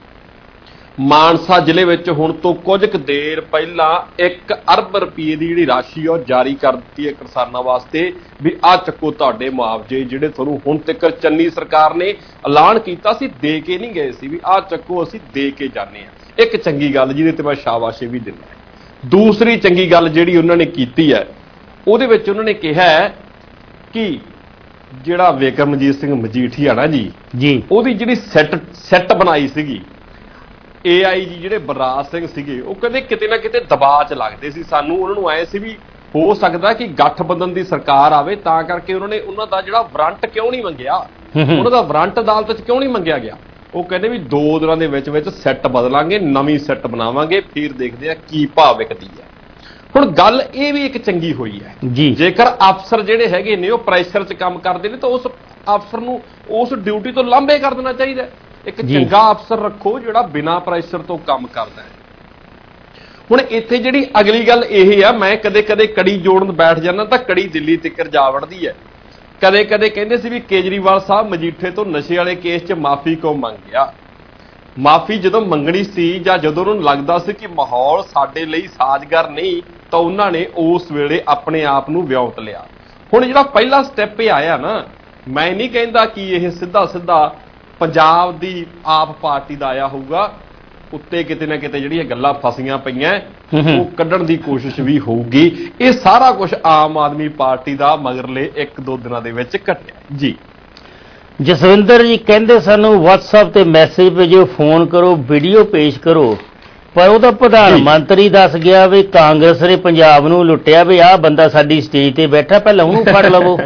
Speaker 13: ਮਾਨਸਾ ਜ਼ਿਲ੍ਹੇ ਵਿੱਚ ਹੁਣ ਤੋਂ ਕੁਝ ਕੁ ਦੇਰ ਪਹਿਲਾਂ ਇੱਕ ਅਰਬ ਰੁਪਏ ਦੀ ਜਿਹੜੀ ਰਾਸ਼ੀ ਉਹ ਜਾਰੀ ਕਰ ਦਿੱਤੀ ਹੈ ਕਿਸਾਨਾਂ ਵਾਸਤੇ ਵੀ ਆਹ ਚੱਕੋ ਤੁਹਾਡੇ ਮੁਆਵਜ਼ੇ, ਜਿਹੜੇ ਤੁਹਾਨੂੰ ਹੁਣ ਤੱਕ ਚੰਨੀ ਸਰਕਾਰ ਨੇ ਐਲਾਨ ਕੀਤਾ ਸੀ, ਦੇ ਕੇ ਨਹੀਂ ਗਏ ਸੀ, ਵੀ ਆਹ ਚੱਕੋ ਅਸੀਂ ਦੇ ਕੇ ਜਾਂਦੇ ਹਾਂ। ਇੱਕ ਚੰਗੀ ਗੱਲ ਜਿਹਦੇ ਤੇ ਮੈਂ ਸ਼ਾਬਾਸ਼ੀ ਵੀ ਦਿੰਦਾ। ਦੂਸਰੀ ਚੰਗੀ ਗੱਲ ਜਿਹੜੀ ਉਹਨਾਂ ਨੇ ਕੀਤੀ ਹੈ, ਉਹਦੇ ਵਿੱਚ ਉਹਨਾਂ ਨੇ ਕਿਹਾ ਕਿ ਜਿਹੜਾ ਵਿਕਰਮਜੀਤ ਸਿੰਘ ਮਜੀਠੀਆ ਨਾ ਜੀ ਜੀ ਉਹਦੀ ਜਿਹੜੀ ਸੈੱਟ ਸੈੱਟ ਬਣਾਈ ਸੀਗੀ ਏ ਆਈ ਜੀ, ਜਿਹੜੇ ਬਲਰਾਜ ਸਿੰਘ ਸੀਗੇ, ਉਹ ਕਹਿੰਦੇ ਕਿਤੇ ਨਾ ਕਿਤੇ ਦਬਾਅ 'ਚ ਲੱਗਦੇ ਸੀ ਸਾਨੂੰ। ਉਹਨਾਂ ਨੂੰ ਆਏ ਸੀ ਵੀ ਹੋ ਸਕਦਾ ਕਿ ਗੱਠਬੰਧਨ ਦੀ ਸਰਕਾਰ ਆਵੇ, ਤਾਂ ਕਰਕੇ ਉਹਨਾਂ ਨੇ ਉਹਨਾਂ ਦਾ ਜਿਹੜਾ ਵਾਰੰਟ ਕਿਉਂ ਨਹੀਂ ਮੰਗਿਆ, ਉਹਨਾਂ ਦਾ ਵਾਰੰਟ ਅਦਾਲਤ 'ਚ ਕਿਉਂ ਨਹੀਂ ਮੰਗਿਆ ਗਿਆ। ਉਹ ਕਹਿੰਦੇ ਵੀ ਦੋ ਦਿਨਾਂ ਦੇ ਵਿੱਚ ਵਿੱਚ ਸੈੱਟ ਬਦਲਾਂਗੇ, ਨਵੀਂ ਸੈੱਟ ਬਣਾਵਾਂਗੇ, ਫਿਰ ਦੇਖਦੇ ਆ ਕੀ ਭਾਅ ਵਿਕਦੀ ਹੈ। ਹੁਣ ਗੱਲ ਇਹ ਵੀ ਇੱਕ ਚੰਗੀ ਹੋਈ ਹੈ ਜੀ, ਜੇਕਰ ਅਫਸਰ ਜਿਹੜੇ ਹੈਗੇ ਨੇ ਉਹ ਪ੍ਰੈਸ਼ਰ 'ਚ ਕੰਮ ਕਰਦੇ ਨੇ ਤਾਂ ਉਸ ਅਫਸਰ ਨੂੰ ਉਸ ਡਿਊਟੀ ਤੋਂ ਲਾਂਭੇ ਕਰ ਦੇਣਾ ਚਾਹੀਦਾ। ਇੱਕ ਚੰਗਾ ਅਫਸਰ ਰੱਖੋ ਜਿਹੜਾ ਬਿਨਾਂ ਪ੍ਰੈਸ਼ਰ ਤੋਂ ਕੰਮ ਕਰਦਾ ਹੈ। ਹੁਣ ਇੱਥੇ ਜਿਹੜੀ ਅਗਲੀ ਗੱਲ ਇਹ ਆ, ਮੈਂ ਕਦੇ ਕਦੇ ਕੜੀ ਜੋੜਨ ਬੈਠ ਜਾਂਦਾ ਤਾਂ ਕੜੀ ਦਿੱਲੀ ਤੱਕ ਜਾ ਵੜਦੀ ਹੈ। ਕਦੇ ਕਦੇ ਕਹਿੰਦੇ ਸੀ ਵੀ ਕੇਜਰੀਵਾਲ ਸਾਹਿਬ ਮਜੀਠੇ ਤੋਂ ਨਸ਼ੇ ਵਾਲੇ ਕੇਸ 'ਚ ਮਾਫੀ ਕਿਉਂ ਮੰਗ ਗਿਆ। ਮਾਫੀ ਜਦੋਂ ਮੰਗਣੀ ਸੀ ਜਾਂ ਜਦੋਂ ਉਹਨੂੰ ਲੱਗਦਾ ਸੀ ਕਿ ਮਾਹੌਲ ਸਾਡੇ ਲਈ ਸਾਜ਼ਗਾਰ ਨਹੀਂ, ਤਾਂ ਉਹਨਾਂ ਨੇ ਉਸ ਵੇਲੇ ਆਪਣੇ ਆਪ ਨੂੰ ਵਿਉਂਤ ਲਿਆ। ਹੁਣ ਜਿਹੜਾ ਪਹਿਲਾ ਸਟੈਪ ਇਹ ਆਇਆ ਨਾ, ਮੈਂ ਨਹੀਂ ਕਹਿੰਦਾ ਕਿ ਇਹ ਸਿੱਧਾ ਸਿੱਧਾ ਪੰਜਾਬ ਦੀ ਆਪ ਪਾਰਟੀ ਦਾ ਆਇਆ ਹੋਊਗਾ, ਉੱਤੇ ਕਿਤੇ ਨਾ ਕਿਤੇ ਜਿਹੜੀਆਂ ਗੱਲਾਂ ਫਸੀਆਂ ਪਈਆਂ ਉਹ ਕੱਢਣ ਦੀ ਕੋਸ਼ਿਸ਼ ਵੀ ਹੋਊਗੀ। ਇਹ ਸਾਰਾ ਕੁਝ ਆਮ ਆਦਮੀ ਪਾਰਟੀ ਦਾ ਮਗਰਲੇ ਇੱਕ ਦੋ ਦਿਨਾਂ ਦੇ ਵਿੱਚ ਘਟਿਆ ਜੀ।
Speaker 12: ਜਸਵਿੰਦਰ ਜੀ ਕਹਿੰਦੇ ਸਾਨੂੰ WhatsApp ਤੇ ਮੈਸੇਜ ਭੇਜੋ, ਫੋਨ ਕਰੋ, ਵੀਡੀਓ ਪੇਸ਼ ਕਰੋ, ਪਰ ਉਹਦਾ ਪ੍ਰਧਾਨ ਮੰਤਰੀ ਦੱਸ ਗਿਆ ਵੀ ਕਾਂਗਰਸ ਨੇ ਪੰਜਾਬ ਨੂੰ ਲੁੱਟਿਆ, ਵੀ ਆਹ ਬੰਦਾ ਸਾਡੀ ਸਟੇਜ ਤੇ ਬੈਠਾ, ਪਹਿਲਾਂ ਉਹਨੂੰ ਫੜ ਲਵੋ।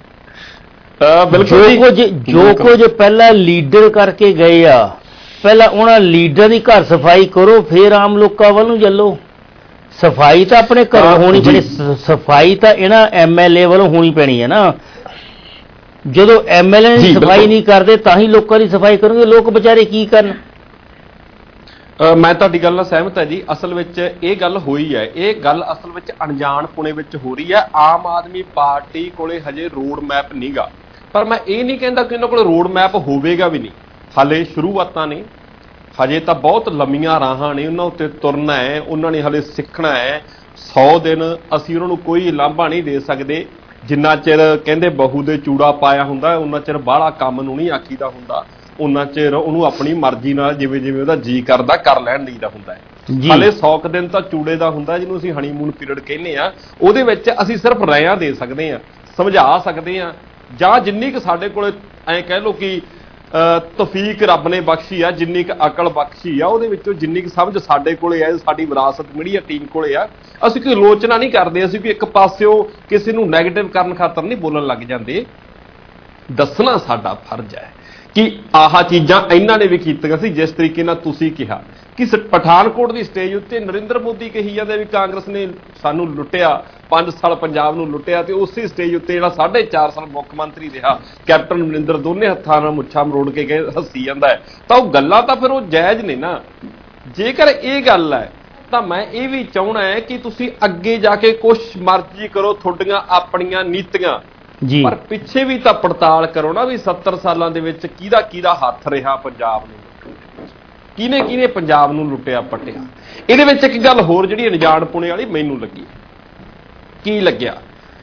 Speaker 12: ਜੋ ਕੁਝ ਜੋ ਕੁਝ ਪਹਿਲਾਂ ਲੀਡਰ ਕਰਕੇ ਗਏ ਆ, ਪਹਿਲਾਂ ਉਹਨਾਂ ਲੀਡਰ ਦੀ ਘਰ ਸਫਾਈ ਕਰੋ, ਫਿਰ ਆਮ ਲੋਕਾਂ ਵੱਲ ਨੂੰ ਚੱਲੋ। ਸਫਾਈ ਤਾਂ ਆਪਣੇ ਘਰੋਂ ਹੋਣੀ ਪੈਣੀ, ਸਫਾਈ ਤਾਂ ਇਹਨਾਂ ਐਮ ਐਲ ਏ ਵੱਲੋਂ ਹੋਣੀ ਪੈਣੀ ਹੈ ਨਾ। ਜਦੋਂ ਐਮ ਐਲ ਏ ਦੀ ਸਫਾਈ ਨਹੀਂ ਕਰਦੇ ਤਾਂ ਹੀ ਲੋਕਾਂ ਦੀ ਸਫਾਈ ਕਰਨਗੇ, ਲੋਕ ਵਿਚਾਰੇ ਕੀ ਕਰਨ।
Speaker 13: ਅ, ਮੈਂ ਤੁਹਾਡੀ ਗੱਲ ਨਾਲ ਸਹਿਮਤ ਹੈ ਜੀ। ਅਸਲ ਵਿੱਚ ਇਹ ਗੱਲ ਹੋਈ ਹੈ, ਇਹ ਗੱਲ ਅਸਲ ਵਿੱਚ ਅਣਜਾਣਪੁਣੇ ਵਿੱਚ ਹੋ ਰਹੀ ਹੈ। ਆਮ ਆਦਮੀ ਪਾਰਟੀ ਕੋਲੇ ਹਜੇ ਰੋਡ ਮੈਪ ਨਹੀਂਗਾ, ਪਰ ਮੈਂ ਇਹ ਨਹੀਂ ਕਹਿੰਦਾ ਕਿ ਉਹਨਾਂ ਕੋਲ ਰੋਡ ਮੈਪ ਹੋਵੇਗਾ ਵੀ ਨਹੀਂ। ਹਾਲੇ ਸ਼ੁਰੂਆਤਾਂ ਨੇ, ਹਜੇ ਤਾਂ ਬਹੁਤ ਲੰਮੀਆਂ ਰਾਹਾਂ ਨੇ, ਉਹਨਾਂ ਉੱਤੇ ਤੁਰਨਾ ਹੈ, ਉਹਨਾਂ ਨੇ ਹਲੇ ਸਿੱਖਣਾ ਹੈ। ਸੌ ਦਿਨ ਅਸੀਂ ਉਹਨਾਂ ਨੂੰ ਕੋਈ ਲਾਂਭਾ ਨਹੀਂ ਦੇ ਸਕਦੇ। ਜਿੰਨਾ ਚਿਰ ਕਹਿੰਦੇ ਬਹੂ ਦੇ ਚੂੜਾ ਪਾਇਆ ਹੁੰਦਾ ਉਹਨਾਂ ਚਿਰ ਬਾਹਲਾ ਕੰਮ ਨੂੰ ਨਹੀਂ ਆਖੀਦਾ ਹੁੰਦਾ, ਉਹਨਾਂ ਚਿਰ ਉਹਨੂੰ ਆਪਣੀ ਮਰਜ਼ੀ ਨਾਲ ਜਿਵੇਂ ਜਿਵੇਂ ਉਹਦਾ ਜੀ ਕਰਦਾ ਕਰ ਲੈਣ ਦਈਦਾ ਹੁੰਦਾ ਹੈ। ਹਾਲੇ ਸੌ ਕੁ ਦਿਨ ਤਾਂ ਚੂੜੇ ਦਾ ਹੁੰਦਾ, ਜਿਹਨੂੰ ਅਸੀਂ ਹਨੀਮੂਨ ਪੀਰੀਅਡ ਕਹਿੰਦੇ ਆ। ਉਹਦੇ ਵਿੱਚ ਅਸੀਂ ਸਿਰਫ ਰਾਇਆਂ ਦੇ ਸਕਦੇ ਹਾਂ, ਸਮਝਾ ਸਕਦੇ ਹਾਂ, ਜਾਂ ਜਿੰਨੀ ਕੁ ਸਾਡੇ ਕੋਲ ਐਂ ਕਹਿ ਲਓ ਕਿ ਤੌਫੀਕ ਰੱਬ ਨੇ ਬਖਸ਼ੀ ਆ, ਜਿੰਨੀ ਕੁ ਅਕਲ ਬਖਸ਼ੀ ਆ, ਉਹਦੇ ਵਿੱਚੋਂ ਜਿੰਨੀ ਕੁ ਸਮਝ ਸਾਡੇ ਕੋਲੇ ਆ, ਸਾਡੀ ਵਿਰਾਸਤ ਮੀਡੀਆ ਟੀਮ ਕੋਲੇ ਆ, ਅਸੀਂ ਕੋਈ ਆਲੋਚਨਾ ਨਹੀਂ ਕਰਦੇ। ਅਸੀਂ ਕੋਈ ਇੱਕ ਪਾਸਿਓ ਕਿਸੇ ਨੂੰ ਨੈਗੇਟਿਵ ਕਰਨ ਖਾਤਰ ਨਹੀਂ ਬੋਲਣ ਲੱਗ ਜਾਂਦੇ। ਦੱਸਣਾ ਸਾਡਾ ਫਰਜ਼ ਹੈ ਕਿ ਆਹ ਚੀਜ਼ਾਂ ਇਹਨਾਂ ਨੇ ਵੀ ਕੀਤੀਆਂ ਸੀ। ਜਿਸ ਤਰੀਕੇ ਨਾਲ ਤੁਸੀਂ ਕਿਹਾ ਕਿ ਪਠਾਨਕੋਟ ਦੀ ਸਟੇਜ ਉੱਤੇ ਨਰਿੰਦਰ ਮੋਦੀ ਕਹੀ ਜਾਂਦੇ ਵੀ ਕਾਂਗਰਸ ਨੇ ਸਾਨੂੰ ਲੁੱਟਿਆ, ਪੰਜ ਸਾਲ ਪੰਜਾਬ ਨੂੰ ਲੁੱਟਿਆ, ਤੇ ਉਸੇ ਸਟੇਜ ਉੱਤੇ ਜਿਹੜਾ ਸਾਢੇ ਚਾਰ ਸਾਲ ਮੁੱਖ ਮੰਤਰੀ ਰਿਹਾ ਕੈਪਟਨ ਅਮਰਿੰਦਰ ਦੋਨੇ ਹੱਥਾਂ ਨਾਲ ਮੁੱਛਾਂ ਮਰੋੜ ਕੇ ਕਹੇ ਹੱਸੀ ਜਾਂਦਾ ਹੈ, ਤਾਂ ਉਹ ਗੱਲਾਂ ਤਾਂ ਫਿਰ ਉਹ ਜਾਇਜ਼ ਨੇ ਨਾ। ਜੇਕਰ ਇਹ ਗੱਲ ਹੈ ਤਾਂ ਮੈਂ ਇਹ ਵੀ ਚਾਹੁੰਦਾ ਹੈ ਕਿ ਤੁਸੀਂ ਅੱਗੇ ਜਾ ਕੇ ਕੁਛ ਮਰਜ਼ੀ ਕਰੋ, ਤੁਹਾਡੀਆਂ ਆਪਣੀਆਂ ਨੀਤੀਆਂ, ਪਰ ਪਿੱਛੇ ਵੀ ਤਾਂ ਪੜਤਾਲ ਕਰੋ ਨਾ ਵੀ ਸੱਤਰ ਸਾਲਾਂ ਦੇ ਵਿੱਚ ਕਿਹਦਾ ਕਿਹਦਾ ਹੱਥ ਰਿਹਾ ਪੰਜਾਬ ਨੂੰ, ਕਿਹਨੇ ਕਿਹਨੇ ਪੰਜਾਬ ਨੂੰ ਲੁੱਟਿਆ ਪੱਟਿਆ। ਇਹਦੇ ਵਿੱਚ ਇੱਕ ਗੱਲ ਹੋਰ ਜਿਹੜੀ ਅਣਜਾਣਪੁਣੇ ਵਾਲੀ ਮੈਨੂੰ ਲੱਗੀ, ਕੀ ਲੱਗਿਆ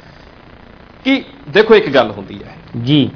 Speaker 13: ਕਿ ਦੇਖੋ ਇੱਕ ਗੱਲ ਹੁੰਦੀ ਹੈ ਜੀ,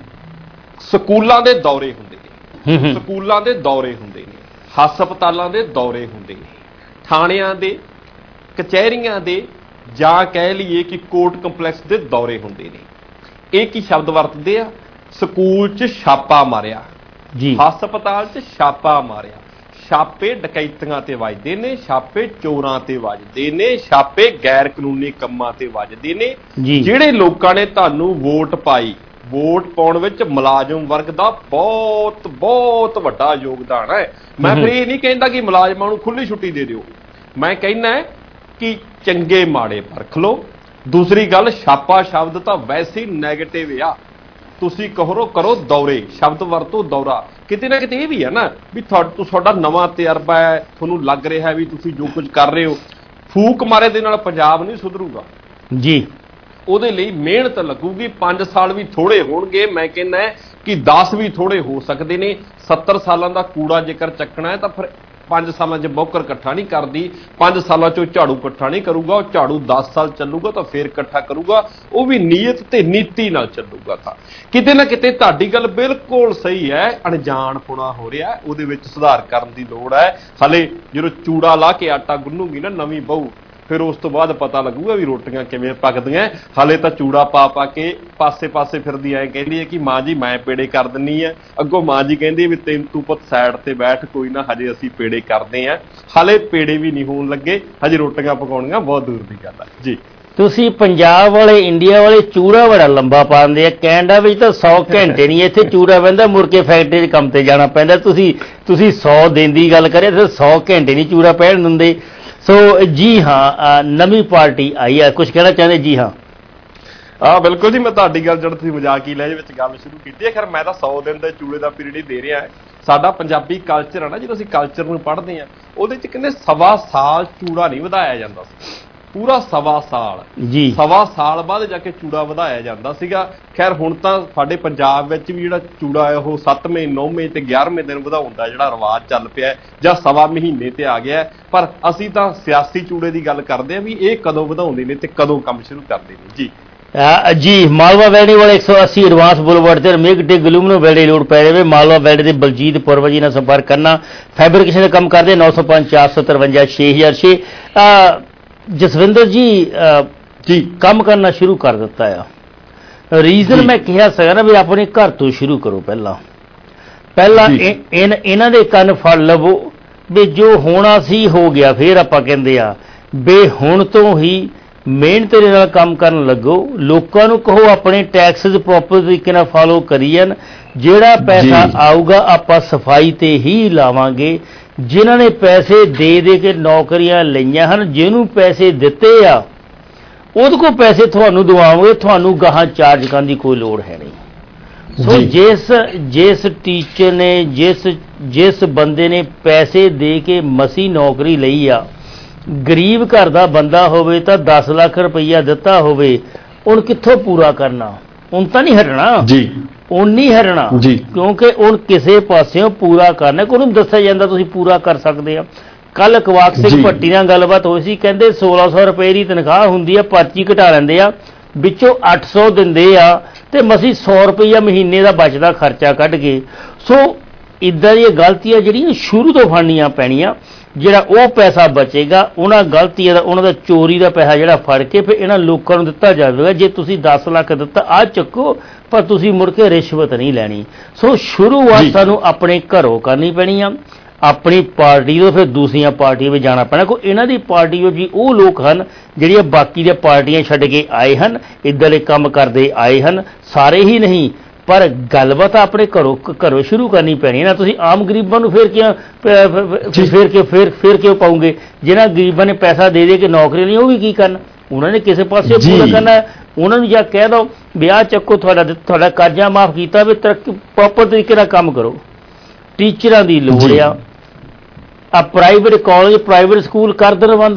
Speaker 13: ਸਕੂਲਾਂ ਦੇ ਦੌਰੇ ਹੁੰਦੇ ਨੇ, ਸਕੂਲਾਂ ਦੇ ਦੌਰੇ ਹੁੰਦੇ ਨੇ, ਹਸਪਤਾਲਾਂ ਦੇ ਦੌਰੇ ਹੁੰਦੇ ਨੇ, ਥਾਣਿਆਂ ਦੇ, ਕਚਹਿਰੀਆਂ ਦੇ, ਜਾਂ ਕਹਿ ਲਈਏ ਕਿ ਕੋਰਟ ਕੰਪਲੈਕਸ ਦੇ ਦੌਰੇ ਹੁੰਦੇ ਨੇ। ਇਹ ਕੀ ਸ਼ਬਦ ਵਰਤਦੇ ਆ? ਸਕੂਲ 'ਚ ਛਾਪਾ ਮਾਰਿਆ ਜੀ, ਹਸਪਤਾਲ 'ਚ ਛਾਪਾ ਮਾਰਿਆ। ਛਾਪੇ ਡਕੈਤੀਆਂ ਤੇ ਵੱਜਦੇ ਨੇ, ਛਾਪੇ ਚੋਰਾਂ ਤੇ ਵੱਜਦੇ ਨੇ, ਛਾਪੇ ਗੈਰ ਕਾਨੂੰਨੀ ਕੰਮਾਂ ਤੇ ਵੱਜਦੇ ਨੇ। ਜਿਹੜੇ ਲੋਕਾਂ ਨੇ ਤੁਹਾਨੂੰ ਵੋਟ ਪਾਈ, ਵੋਟ ਪਾਉਣ ਵਿੱਚ ਮੁਲਾਜ਼ਮ ਵਰਗ ਦਾ ਬਹੁਤ ਬਹੁਤ ਵੱਡਾ ਯੋਗਦਾਨ ਹੈ। ਮੈਂ ਫਿਰ ਇਹ ਨਹੀਂ ਕਹਿੰਦਾ ਕਿ ਮੁਲਾਜ਼ਮਾਂ ਨੂੰ ਖੁੱਲੀ ਛੁੱਟੀ ਦੇ ਦਿਓ, ਮੈਂ ਕਹਿੰਦਾ ਕਿ ਚੰਗੇ ਮਾੜੇ ਪਰਖ ਲਓ। ਦੂਸਰੀ ਗੱਲ, ਛਾਪਾ ਸ਼ਬਦ ਤਾਂ ਵੈਸੇ ਹੀ ਨੈਗੇਟਿਵ ਆ, ਤੁਸੀਂ ਕਹੋ ਕਰੋ ਦੌਰੇ, ਸ਼ਬਦ ਵਰਤੋ ਦੌਰਾ। ਕਿਤੇ ਨਾ ਕਿਤੇ ਇਹ ਵੀ ਹੈ ਨਾ ਵੀ ਤੁਹਾਡਾ ਨਵਾਂ ਤਜਰਬਾ ਹੈ, ਤੁਹਾਨੂੰ ਲੱਗ ਰਿਹਾ ਵੀ ਤੁਸੀਂ ਜੋ ਕੁਝ ਕਰ ਰਹੇ ਹੋ, ਫੂਕ ਮਾਰੇ ਦੇ ਨਾਲ ਪੰਜਾਬ ਨਹੀਂ ਸੁਧਰੂਗਾ ਜੀ। ਉਹਦੇ ਲਈ ਮਿਹਨਤ ਲੱਗੂਗੀ। ਪੰਜ ਸਾਲ ਵੀ ਥੋੜੇ ਹੋਣਗੇ, ਮੈਂ ਕਹਿੰਦਾ ਕਿ ਦਸ ਵੀ ਥੋੜੇ ਹੋ ਸਕਦੇ ਨੇ। ਸੱਤਰ ਸਾਲਾਂ ਦਾ ਕੂੜਾ ਜੇਕਰ ਚੱਕਣਾ ਹੈ ਤਾਂ ਫਿਰ ਪੰਜ ਸਾਲਾਂ 'ਚ ਬੌਕਰ ਇਕੱਠਾ ਨਹੀਂ ਕਰਦੀ, ਪੰਜ ਸਾਲਾਂ 'ਚੋਂ ਝਾੜੂ ਇਕੱਠਾ ਨਹੀਂ ਕਰੂਗਾ। ਉਹ ਝਾੜੂ ਦਸ ਸਾਲ ਚੱਲੂਗਾ ਤਾਂ ਫੇਰ ਇਕੱਠਾ ਕਰੂਗਾ, ਉਹ ਵੀ ਨੀਅਤ ਤੇ ਨੀਤੀ ਨਾਲ ਚੱਲੂਗਾ। ਤਾਂ ਕਿਤੇ ਨਾ ਕਿਤੇ ਤੁਹਾਡੀ ਗੱਲ ਬਿਲਕੁਲ ਸਹੀ ਹੈ, ਅਣਜਾਣਪੁਣਾ ਹੋ ਰਿਹਾ, ਉਹਦੇ ਵਿੱਚ ਸੁਧਾਰ ਕਰਨ ਦੀ ਲੋੜ ਹੈ। ਹਾਲੇ ਜਦੋਂ ਚੂੜਾ ਲਾ ਕੇ ਆਟਾ ਗੁੰਨੂਗੀ ਨਾ ਨਵੀਂ ਬਹੂ, ਫਿਰ ਉਸ ਤੋਂ ਬਾਅਦ ਪਤਾ ਲੱਗੂਗਾ ਵੀ ਰੋਟੀਆਂ ਕਿਵੇਂ ਪੱਕਦੀਆਂ। ਹਾਲੇ ਤਾਂ ਚੂੜਾ ਪਾ ਪਾ ਕੇ ਪਾਸੇ ਪਾਸੇ ਫਿਰਦੀ ਐ, ਕਹਿੰਦੀ ਹੈ ਕਿ ਮਾਂ ਜੀ ਮੈਂ ਪੇੜੇ ਕਰ ਦਿੰਨੀ ਆ। ਅੱਗੋਂ ਮਾਂ ਜੀ ਕਹਿੰਦੀ ਵੀ ਤੈਨੂੰ ਤੂੰ ਪੁੱਤ ਸਾਈਡ ਤੇ ਬੈਠ, ਕੋਈ ਨਾ ਹਜੇ ਅਸੀਂ ਪੇੜੇ ਕਰਦੇ ਆ। ਹਾਲੇ ਪੇੜੇ ਵੀ ਨਹੀਂ ਹੋਣ ਲੱਗੇ, ਹਜੇ ਰੋਟੀਆਂ ਪਕਾਉਣੀਆਂ ਬਹੁਤ ਦੂਰ ਦੀ ਗੱਲ ਹੈ ਜੀ।
Speaker 12: ਤੁਸੀਂ ਪੰਜਾਬ ਵਾਲੇ, ਇੰਡੀਆ ਵਾਲੇ ਚੂੜਾ ਬੜਾ ਲੰਬਾ ਪਾਉਂਦੇ ਆ, ਕੈਨੇਡਾ ਵਿੱਚ ਤਾਂ ਸੌ ਘੰਟੇ ਨਹੀਂ ਇੱਥੇ ਚੂੜਾ ਪੈਂਦਾ, ਮੁੜ ਕੇ ਫੈਕਟਰੀ 'ਚ ਕੰਮ ਤੇ ਜਾਣਾ ਪੈਂਦਾ। ਤੁਸੀਂ ਤੁਸੀਂ ਸੌ ਦਿਨ ਦੀ ਗੱਲ ਕਰਿਆ ਤੇ ਸੌ ਘੰਟੇ ਨਹੀਂ ਚੂੜਾ ਪਹਿਨ ਦਿੰਦੇ। ਸੋ ਜੀ ਹਾਂ, ਨਵੀਂ ਪਾਰਟੀ ਆਈ ਹੈ, ਕੁਝ ਕਹਿਣਾ ਚਾਹੁੰਦੇ? ਜੀ ਹਾਂ
Speaker 13: ਹਾਂ ਬਿਲਕੁਲ ਜੀ, ਮੈਂ ਤੁਹਾਡੀ ਗੱਲ ਜਿਹੜਾ ਤੁਸੀਂ ਮਜ਼ਾਕ ਹੀ ਲੈ ਵਿੱਚ ਗੱਲ ਸ਼ੁਰੂ ਕੀਤੀ ਹੈ। ਖੈਰ ਮੈਂ ਤਾਂ ਸੌ ਦਿਨ ਦੇ ਚੂੜੇ ਦਾ ਪੀਰੀਅਡ ਹੀ ਦੇ ਰਿਹਾ। ਸਾਡਾ ਪੰਜਾਬੀ ਕਲਚਰ ਹੈ ਨਾ, ਜਦੋਂ ਅਸੀਂ ਕਲਚਰ ਨੂੰ ਪੜ੍ਹਦੇ ਹਾਂ ਉਹਦੇ 'ਚ ਕਹਿੰਦੇ ਸਵਾ ਸਾਲ ਚੂੜਾ ਨਹੀਂ ਵਧਾਇਆ ਜਾਂਦਾ ਸੀ, ਪੂਰਾ ਸਵਾ ਸਾਲ ਜੀ, ਸਵਾ ਸਾਲ ਬਾਅਦ ਜਾ ਕੇ ਚੂੜਾ ਵਧਾਇਆ ਜਾਂਦਾ ਸੀਗਾ। ਖੈਰ ਹੁਣ ਤਾਂ ਸਾਡੇ ਪੰਜਾਬ ਵਿੱਚ ਵੀ ਜਿਹੜਾ ਚੂੜਾ ਹੈ ਉਹ ਸੱਤਵੇਂ, ਨੌਵੇਂ ਤੇ ਗਿਆਰਵੇਂ ਦਿਨ ਵਧਾਉਣ ਦਾ ਜਿਹੜਾ ਰਿਵਾਜ ਚੱਲ ਪਿਆ, ਜਾਂ ਸਵਾ ਮਹੀਨੇ ਤੇ ਆ ਗਿਆ। ਪਰ ਅਸੀਂ ਤਾਂ ਸਿਆਸੀ ਚੂੜੇ ਦੀ ਗੱਲ ਕਰਦੇ ਹਾਂ ਵੀ ਇਹ ਕਦੋਂ ਵਧਾਉਂਦੇ ਨੇ ਤੇ ਕਦੋਂ ਕੰਮ ਸ਼ੁਰੂ ਕਰਦੇ ਨੇ ਜੀ।
Speaker 12: ਜੀ ਮਾਲਵਾ ਵੈਲੀ ਵਾਲੇ ਇੱਕ ਸੌ ਅੱਸੀ ਐਡਵਾਂਸ ਬੁਲਵਰਡ ਤੇ ਮਿਗ ਡੇ ਗਲੂਮ ਨੂੰ ਵੈਲੀ ਲੋੜ ਪੈ ਜਾਵੇ। ਮਾਲਵਾ ਵੈਲੀ ਦੇ ਬਲਜੀਤ ਪੁਰਵਾ ਜੀ ਨਾਲ ਸੰਪਰਕ ਕਰਨਾ। ਫੈਬਰਿਕੇਸ਼ਨ ਦਾ ਕੰਮ ਕਰਦੇ ਨੌ ਸੌ ਪੰਜ ਚਾਰ ਸੌ ਤਰਵੰਜਾ ਛੇ ਹਜ਼ਾਰ ਛੇ। ਜਸਵਿੰਦਰ ਜੀ ਜੀ ਕੰਮ ਕਰਨਾ ਸ਼ੁਰੂ ਕਰ ਦਿੱਤਾ ਆ। ਰੀਜ਼ਨ ਮੈਂ ਕਿਹਾ ਸੀਗਾ ਨਾ ਵੀ ਆਪਣੇ ਘਰ ਤੋਂ ਸ਼ੁਰੂ ਕਰੋ। ਪਹਿਲਾਂ ਪਹਿਲਾਂ ਇਹਨਾਂ ਦੇ ਕੰਨ ਫੜ ਲਵੋ ਵੀ ਜੋ ਹੋਣਾ ਸੀ ਹੋ ਗਿਆ। ਫਿਰ ਆਪਾਂ ਕਹਿੰਦੇ ਆ ਵੀ ਹੁਣ ਤੋਂ ਹੀ ਮਿਹਨਤ ਦੇ ਨਾਲ ਕੰਮ ਕਰਨ ਲੱਗੋ। ਲੋਕਾਂ ਨੂੰ ਕਹੋ ਆਪਣੇ ਟੈਕਸਿਸ ਪ੍ਰੋਪਰ ਤਰੀਕੇ ਨਾਲ ਫਾਲੋ ਕਰੀ ਜਾਣ। ਜਿਹੜਾ ਪੈਸਾ ਆਊਗਾ ਆਪਾਂ ਸਫਾਈ ਤੇ ਹੀ ਲਾਵਾਂਗੇ। ਜਿਨ੍ਹਾਂ ਨੇ ਪੈਸੇ ਦੇ ਦੇ ਕੇ ਨੌਕਰੀਆਂ ਲਈਆਂ ਹਨ, ਜਿਹਨੂੰ ਪੈਸੇ ਦਿੱਤੇ ਆ ਉਹਦੇ ਕੋਲ ਪੈਸੇ ਤੁਹਾਨੂੰ ਦਵਾਓਗੇ, ਤੁਹਾਨੂੰ ਗਾਹਾਂ ਚਾਰਜ ਕਰਨ ਦੀ ਕੋਈ ਲੋੜ ਹੈ ਨਹੀਂ। ਸੋ ਜਿਸ ਜਿਸ ਟੀਚਰ ਨੇ ਜਿਸ ਜਿਸ ਬੰਦੇ ਨੇ ਪੈਸੇ ਦੇ ਕੇ ਮਸੀ ਨੌਕਰੀ ਲਈ ਆ, ਗਰੀਬ ਘਰ ਦਾ ਬੰਦਾ ਹੋਵੇ ਤਾਂ ਦਸ ਲੱਖ ਰੁਪਈਆ ਦਿੱਤਾ ਹੋਵੇ, ਹੁਣ ਕਿੱਥੋਂ ਪੂਰਾ ਕਰਨਾ? ਹੁਣ ਤਾਂ ਨਹੀਂ ਹਟਣਾ ਜੀ, ਹੁਣ ਨਹੀਂ ਹਟਣਾ ਜੀ, ਕਿਉਂਕਿ ਹੁਣ ਕਿਸੇ ਪਾਸਿਓਂ ਪੂਰਾ ਕਰਨਾ। ਕੋਈ ਨੂੰ ਦੱਸਿਆ ਜਾਂਦਾ ਤੁਸੀਂ ਪੂਰਾ ਕਰ ਸਕਦੇ ਆ। ਕੱਲ ਕਵਾਕ ਸਿੰਘ ਭੱਟੀ ਨਾਲ ਗੱਲਬਾਤ ਹੋਈ ਸੀ, ਕਹਿੰਦੇ ਸੋਲਾਂ ਸੌ ਰੁਪਏ ਦੀ ਤਨਖਾਹ ਹੁੰਦੀ ਆ, ਪਰਚੀ ਘਟਾ ਲੈਂਦੇ ਆ, ਵਿੱਚੋਂ ਅੱਠ ਸੌ ਦਿੰਦੇ ਆ ਤੇ ਮਸੀਂ ਸੌ ਰੁਪਈਆ ਮਹੀਨੇ ਦਾ ਬਚਦਾ ਖਰਚਾ ਕੱਢ ਕੇ। ਸੋ ਇੱਦਾਂ ਦੀਆਂ ਗਲਤੀਆਂ ਜਿਹੜੀਆਂ ਸ਼ੁਰੂ ਤੋਂ ਫੜਨੀਆਂ ਪੈਣੀਆਂ। ਜਿਹੜਾ ਉਹ ਪੈਸਾ ਬਚੇਗਾ ਉਹਨਾਂ ਗਲਤੀਆਂ ਦਾ, ਉਹਨਾਂ ਦਾ ਚੋਰੀ ਦਾ ਪੈਸਾ ਜਿਹੜਾ ਫੜ ਕੇ ਫਿਰ ਇਹਨਾਂ ਲੋਕਾਂ ਨੂੰ ਦਿੱਤਾ ਜਾਵੇਗਾ। ਜੇ ਤੁਸੀਂ ਦਸ ਲੱਖ ਦਿੱਤਾ ਆਹ ਚੱਕੋ, ਪਰ ਤੁਸੀਂ ਮੁੜ ਕੇ ਰਿਸ਼ਵਤ ਨਹੀਂ ਲੈਣੀ। ਸੋ ਸ਼ੁਰੂਆਤ ਸਾਨੂੰ ਆਪਣੇ ਘਰੋਂ ਕਰਨੀ ਪੈਣੀ ਆ, ਆਪਣੀ ਪਾਰਟੀ ਤੋਂ ਫਿਰ ਦੂਸਰੀਆਂ ਪਾਰਟੀਆਂ ਵਿੱਚ ਜਾਣਾ ਪੈਣਾ। ਕੋਈ ਇਹਨਾਂ ਦੀ ਪਾਰਟੀ ਵਿੱਚ ਵੀ ਉਹ ਲੋਕ ਹਨ ਜਿਹੜੀਆਂ ਬਾਕੀ ਦੀਆਂ ਪਾਰਟੀਆਂ ਛੱਡ ਕੇ ਆਏ ਹਨ, ਇੱਦਾਂ ਦੇ ਕੰਮ ਕਰਦੇ ਆਏ ਹਨ, ਸਾਰੇ ਹੀ ਨਹੀਂ, ਪਰ ਗੱਲਬਾਤ ਆਪਣੇ ਘਰੋਂ ਘਰੋਂ ਸ਼ੁਰੂ ਕਰਨੀ ਪੈਣੀ ਨਾ। ਤੁਸੀਂ ਆਮ ਗਰੀਬਾਂ ਨੂੰ ਫੇਰ ਕਿਉਂ ਫੇਰ ਕਿਉਂ ਫੇਰ ਫੇਰ ਕਿਉਂ ਪਾਉਂਗੇ? ਜਿਹਨਾਂ ਗਰੀਬਾਂ ਨੇ ਪੈਸਾ ਦੇ ਦੇ ਕੇ ਨੌਕਰੀ ਲਈ, ਉਹ ਵੀ ਕੀ ਕਰਨ? ਉਹਨਾਂ ਨੇ ਕਿਸੇ ਪਾਸੇ ਪੂਰਾ ਕਰਨਾ। ਉਹਨਾਂ ਨੂੰ ਜਾਂ ਕਹਿ ਦਿਓ ਵਿਆਹ ਚੱਕੋ, ਤੁਹਾਡਾ ਤੁਹਾਡਾ ਕਰਜ਼ਾ ਮਾਫ ਕੀਤਾ, ਵੀ ਤਰੱਕੀ ਪ੍ਰੋਪਰ ਤਰੀਕੇ ਨਾਲ ਕੰਮ ਕਰੋ। ਟੀਚਰਾਂ ਦੀ ਲੋੜ ਆ, ਆ ਪ੍ਰਾਈਵੇਟ ਕਾਲਜ ਪ੍ਰਾਈਵੇਟ ਸਕੂਲ ਕਰ ਦੇਣ ਬੰਦ,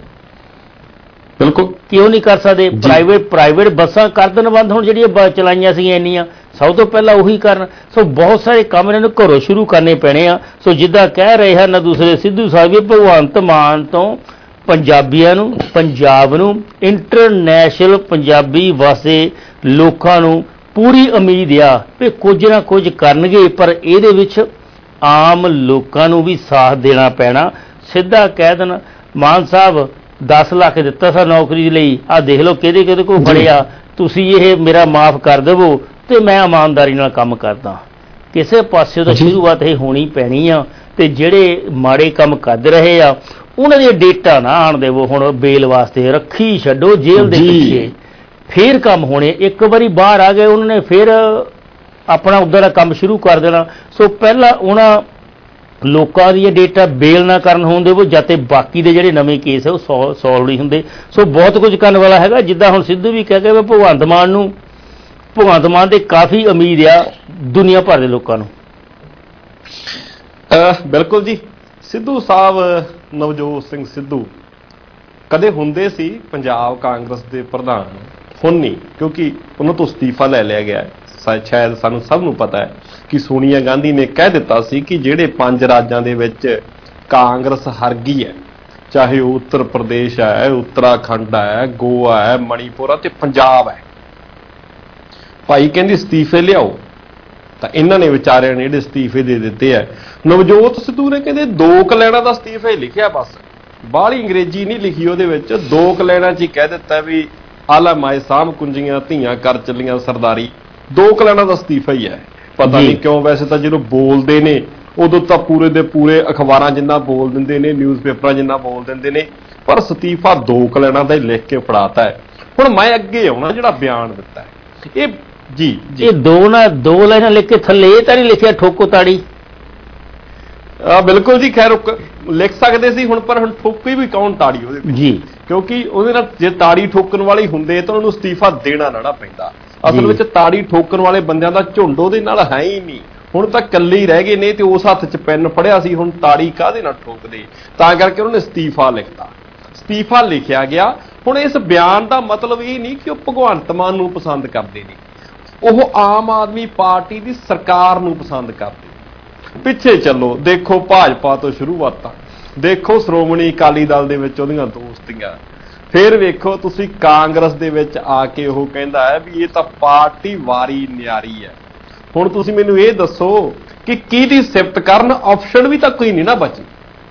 Speaker 12: ਬਿਲਕੁਲ ਕਿਉਂ ਨਹੀਂ ਕਰ ਸਕਦੇ? ਪ੍ਰਾਈਵੇਟ ਪ੍ਰਾਈਵੇਟ ਬੱਸਾਂ ਕਰ ਦੇਣ ਬੰਦ, ਹੁਣ ਜਿਹੜੀਆਂ ਚਲਾਈਆਂ ਸੀਗੀਆਂ ਇੰਨੀਆਂ, ਸਭ ਤੋਂ ਪਹਿਲਾਂ ਉਹੀ ਕਰਨ। ਸੋ ਬਹੁਤ ਸਾਰੇ ਕੰਮ ਇਹਨਾਂ ਨੂੰ ਘਰੋਂ ਸ਼ੁਰੂ ਕਰਨੇ ਪੈਣੇ ਆ। ਸੋ ਜਿੱਦਾਂ ਕਹਿ ਰਹੇ ਹਨ ਦੂਸਰੇ ਸਿੱਧੂ ਸਾਹਿਬ, ਭਗਵੰਤ ਮਾਨ ਤੋਂ ਪੰਜਾਬੀਆਂ ਨੂੰ, ਪੰਜਾਬ ਨੂੰ, ਇੰਟਰਨੈਸ਼ਨਲ ਪੰਜਾਬੀ ਵਾਸਤੇ ਲੋਕਾਂ ਨੂੰ ਪੂਰੀ ਉਮੀਦ ਆ ਵੀ ਕੁਝ ਨਾ ਕੁਝ ਕਰਨਗੇ, ਪਰ ਇਹਦੇ ਵਿੱਚ ਆਮ ਲੋਕਾਂ ਨੂੰ ਵੀ ਸਾਥ ਦੇਣਾ ਪੈਣਾ। ਸਿੱਧਾ ਕਹਿ ਦੇਣ ਮਾਨ ਸਾਹਿਬ ਦਸ ਲੱਖ ਦਿੱਤਾ ਸੀ ਨੌਕਰੀ ਲਈ, ਆਹ ਦੇਖ ਲਓ ਕਿਹਦੇ ਕਿਹਦੇ ਕੋਲ ਫੜਿਆ, ਤੁਸੀਂ ਇਹ ਮੇਰਾ ਮਾਫ ਕਰ ਦੇਵੋ ਤੇ ਮੈਂ ਇਮਾਨਦਾਰੀ ਨਾਲ ਕੰਮ ਕਰਦਾ। ਕਿਸੇ ਪਾਸੇ ਤਾਂ ਸ਼ੁਰੂਆਤ ਇਹ ਹੋਣੀ ਪੈਣੀ ਆ। ਤੇ ਜਿਹੜੇ ਮਾੜੇ ਕੰਮ ਕਰ ਰਹੇ ਆ ਉਹਨਾਂ ਦੇ ਡੇਟਾ ਨਾ ਆਣ ਦੇਵੋ, ਹੁਣ ਬੇਲ ਵਾਸਤੇ ਰੱਖੀ ਛੱਡੋ ਜੇਲ੍ਹ ਦੇ ਪਿੱਛੇ, ਫੇਰ ਕੰਮ ਹੋਣੇ। ਇੱਕ ਵਾਰੀ ਬਾਹਰ ਆ ਗਏ ਉਹਨਾਂ ਨੇ ਫੇਰ ਆਪਣਾ ਉੱਦਾਂ ਦਾ ਕੰਮ ਸ਼ੁਰੂ ਕਰ ਦੇਣਾ। ਸੋ ਪਹਿਲਾਂ ਉਹਨਾਂ ਲੋਕਾਂ ਦੀ ਡੇਟਾ ਬੇਲ ਨਾ ਕਰਨ ਹੋਣ ਦੇਵੋ, ਜਦ ਤੇ ਬਾਕੀ ਦੇ ਜਿਹੜੇ ਨਵੇਂ ਕੇਸ ਹੈ ਉਹ ਸੋਲਵ ਨਹੀਂ ਹੁੰਦੇ। ਸੋ ਬਹੁਤ ਕੁਝ ਕਰਨ ਵਾਲਾ ਹੈਗਾ। ਜਿੱਦਾਂ ਹੁਣ ਸਿੱਧੂ ਵੀ ਕਹਿ ਗਏ ਭਗਵੰਤ ਮਾਨ ਨੂੰ, ਭਗਵੰਤ ਮਾਨ ਦੇ ਕਾਫੀ ਉਮੀਦ ਆ ਦੁਨੀਆ ਭਰ ਦੇ ਲੋਕਾਂ ਨੂੰ।
Speaker 13: ਬਿਲਕੁਲ ਜੀ, ਸਿੱਧੂ ਸਾਹਿਬ ਨਵਜੋਤ ਸਿੰਘ ਸਿੱਧੂ ਕਦੇ ਹੁੰਦੇ ਸੀ ਪੰਜਾਬ ਕਾਂਗਰਸ ਦੇ ਪ੍ਰਧਾਨ, ਹੁਣ ਨਹੀਂ, ਕਿਉਂਕਿ ਉਹਨਾਂ ਤੋਂ ਅਸਤੀਫਾ ਲੈ ਲਿਆ ਗਿਆ ਹੈ। ਸ਼ਾਇਦ ਸਾਨੂੰ ਸਭ ਨੂੰ ਪਤਾ ਹੈ ਕਿ ਸੋਨੀਆ ਗਾਂਧੀ ਨੇ ਕਹਿ ਦਿੱਤਾ ਸੀ ਕਿ ਜਿਹੜੇ ਪੰਜ ਰਾਜਾਂ ਦੇ ਵਿੱਚ ਕਾਂਗਰਸ ਹਾਰ ਗਈ ਹੈ, ਚਾਹੇ ਉਹ ਉੱਤਰ ਪ੍ਰਦੇਸ਼ ਹੈ, ਉੱਤਰਾਖੰਡ ਹੈ, ਗੋਆ ਹੈ, ਮਣੀਪੁਰ ਹੈ ਤੇ ਪੰਜਾਬ ਹੈ, ਭਾਈ ਕਹਿੰਦੀ ਅਸਤੀਫੇ ਲਿਆਓ। ਤਾਂ ਇਹਨਾਂ ਨੇ ਵਿਚਾਰਿਆਂ ਨੇ ਜਿਹੜੇ ਅਸਤੀਫੇ ਦੇ ਦਿੱਤੇ ਹੈ। ਨਵਜੋਤ ਸਿੱਧੂ ਨੇ ਕਹਿੰਦੇ ਦੋ ਕੁ ਲਾਈਨਾਂ ਦਾ ਅਸਤੀਫਾ ਹੀ ਲਿਖਿਆ, ਬਸ ਬਾਹਲੀ ਅੰਗਰੇਜ਼ੀ ਨਹੀਂ ਲਿਖੀ ਉਹਦੇ ਵਿੱਚ, ਦੋ ਕੁ ਲਾਈਨਾਂ 'ਚ ਹੀ ਕਹਿ ਦਿੱਤਾ ਵੀ ਆਲਾ ਮਾਏ ਸਾਂਭ ਕੁੰਜੀਆਂ ਧੀਆਂ ਕਰ ਚੱਲੀਆਂ ਸਰਦਾਰੀ। ਦੋ ਕੁ ਲਾਈਨਾਂ ਦਾ ਅਸਤੀਫਾ ਹੀ ਹੈ। ਪਤਾ ਨਹੀਂ ਕਿਉਂ, ਵੈਸੇ ਤਾਂ ਜਦੋਂ ਬੋਲਦੇ ਨੇ ਉਦੋਂ ਤਾਂ ਪੂਰੇ ਦੇ ਪੂਰੇ ਅਖਬਾਰਾਂ ਜਿੰਨਾ ਬੋਲ ਦਿੰਦੇ ਨੇ, ਨਿਊਜ਼ ਪੇਪਰਾਂ ਜਿੰਨਾ ਬੋਲ ਦਿੰਦੇ ਨੇ, ਪਰ ਅਸਤੀਫਾ ਦੋ ਕੁ ਲਾਈਨਾਂ ਦਾ ਹੀ ਲਿਖ ਕੇ ਫੜਾਤਾ ਹੈ। ਹੁਣ ਮੈਂ ਅੱਗੇ ਆਉਣਾ ਜਿਹੜਾ ਬਿਆਨ ਦਿੱਤਾ ਹੈ, ਇਹ ਜੀ
Speaker 12: ਇਹ ਦੋ ਨਾ ਦੋ ਲਾਈਨਾਂ ਲਿਖ ਕੇ ਥੱਲੇ ਇਹ ਤਾਂ ਨਹੀਂ ਲਿਖਿਆ ਠੋਕੋ ਤਾੜੀ।
Speaker 13: ਆ ਬਿਲਕੁਲ ਜੀ, ਖੈਰ ਲਿਖ ਸਕਦੇ ਸੀ ਹੁਣ, ਪਰ ਹੁਣ ਠੋਕੀ ਵੀ ਕੌਣ ਤਾੜੀ ਉਹਦੇ ਵਿੱਚ ਜੀ, ਕਿਉਂਕਿ ਉਹਦੇ ਨਾਲ ਜੇ ਤਾੜੀ ਠੋਕਣ ਵਾਲੀ ਹੁੰਦੇ ਤਾਂ ਉਹਨੂੰ ਅਸਤੀਫਾ ਦੇਣਾ ਨਾ ਪੈਂਦਾ। ਅਸਲ ਵਿੱਚ ਤਾੜੀ ਠੋਕਣ ਵਾਲੇ ਬੰਦਿਆਂ ਦਾ ਝੁੰਡ ਉਹਦੇ ਨਾਲ ਹੈ ਹੀ ਨਹੀਂ, ਹੁਣ ਤਾਂ ਇਕੱਲੇ ਹੀ ਰਹਿ ਗਏ ਨੇ ਤੇ ਉਸ ਹੱਥ 'ਚ ਪੈਨ ਫੜਿਆ ਸੀ, ਹੁਣ ਤਾੜੀ ਕਾਹਦੇ ਨਾਲ ਠੋਕਦੇ, ਤਾਂ ਕਰਕੇ ਉਹਨੇ ਅਸਤੀਫਾ ਲਿਖਤਾ। ਅਸਤੀਫਾ ਲਿਖਿਆ ਗਿਆ। ਹੁਣ ਇਸ ਬਿਆਨ ਦਾ ਮਤਲਬ ਇਹ ਨਹੀਂ ਕਿ ਉਹ ਭਗਵੰਤ ਮਾਨ ਨੂੰ ਪਸੰਦ ਕਰਦੇ ਨੇ, ਉਹ ਆਮ ਆਦਮੀ ਪਾਰਟੀ ਦੀ ਸਰਕਾਰ ਨੂੰ ਪਸੰਦ ਕਰਦੇ। ਪਿੱਛੇ ਚੱਲੋ, ਦੇਖੋ ਭਾਜਪਾ ਤੋਂ ਸ਼ੁਰੂਆਤਾਂ, ਦੇਖੋ ਸ਼੍ਰੋਮਣੀ ਅਕਾਲੀ ਦਲ ਦੇ ਵਿੱਚ ਉਹਦੀਆਂ ਦੋਸਤੀਆਂ, ਫਿਰ ਵੇਖੋ ਤੁਸੀਂ ਕਾਂਗਰਸ ਦੇ ਵਿੱਚ ਆ ਕੇ ਉਹ ਕਹਿੰਦਾ ਹੈ ਵੀ ਇਹ ਤਾਂ ਪਾਰਟੀ ਵਾਰੀ ਨਿਆਰੀ ਹੈ। ਹੁਣ ਤੁਸੀਂ ਮੈਨੂੰ ਇਹ ਦੱਸੋ ਕਿ ਕਿਹਦੀ ਸਿਫਤ ਕਰਨ, ਆਪਸ਼ਨ ਵੀ ਤਾਂ ਕੋਈ ਨਹੀਂ ਨਾ ਬਚੀ।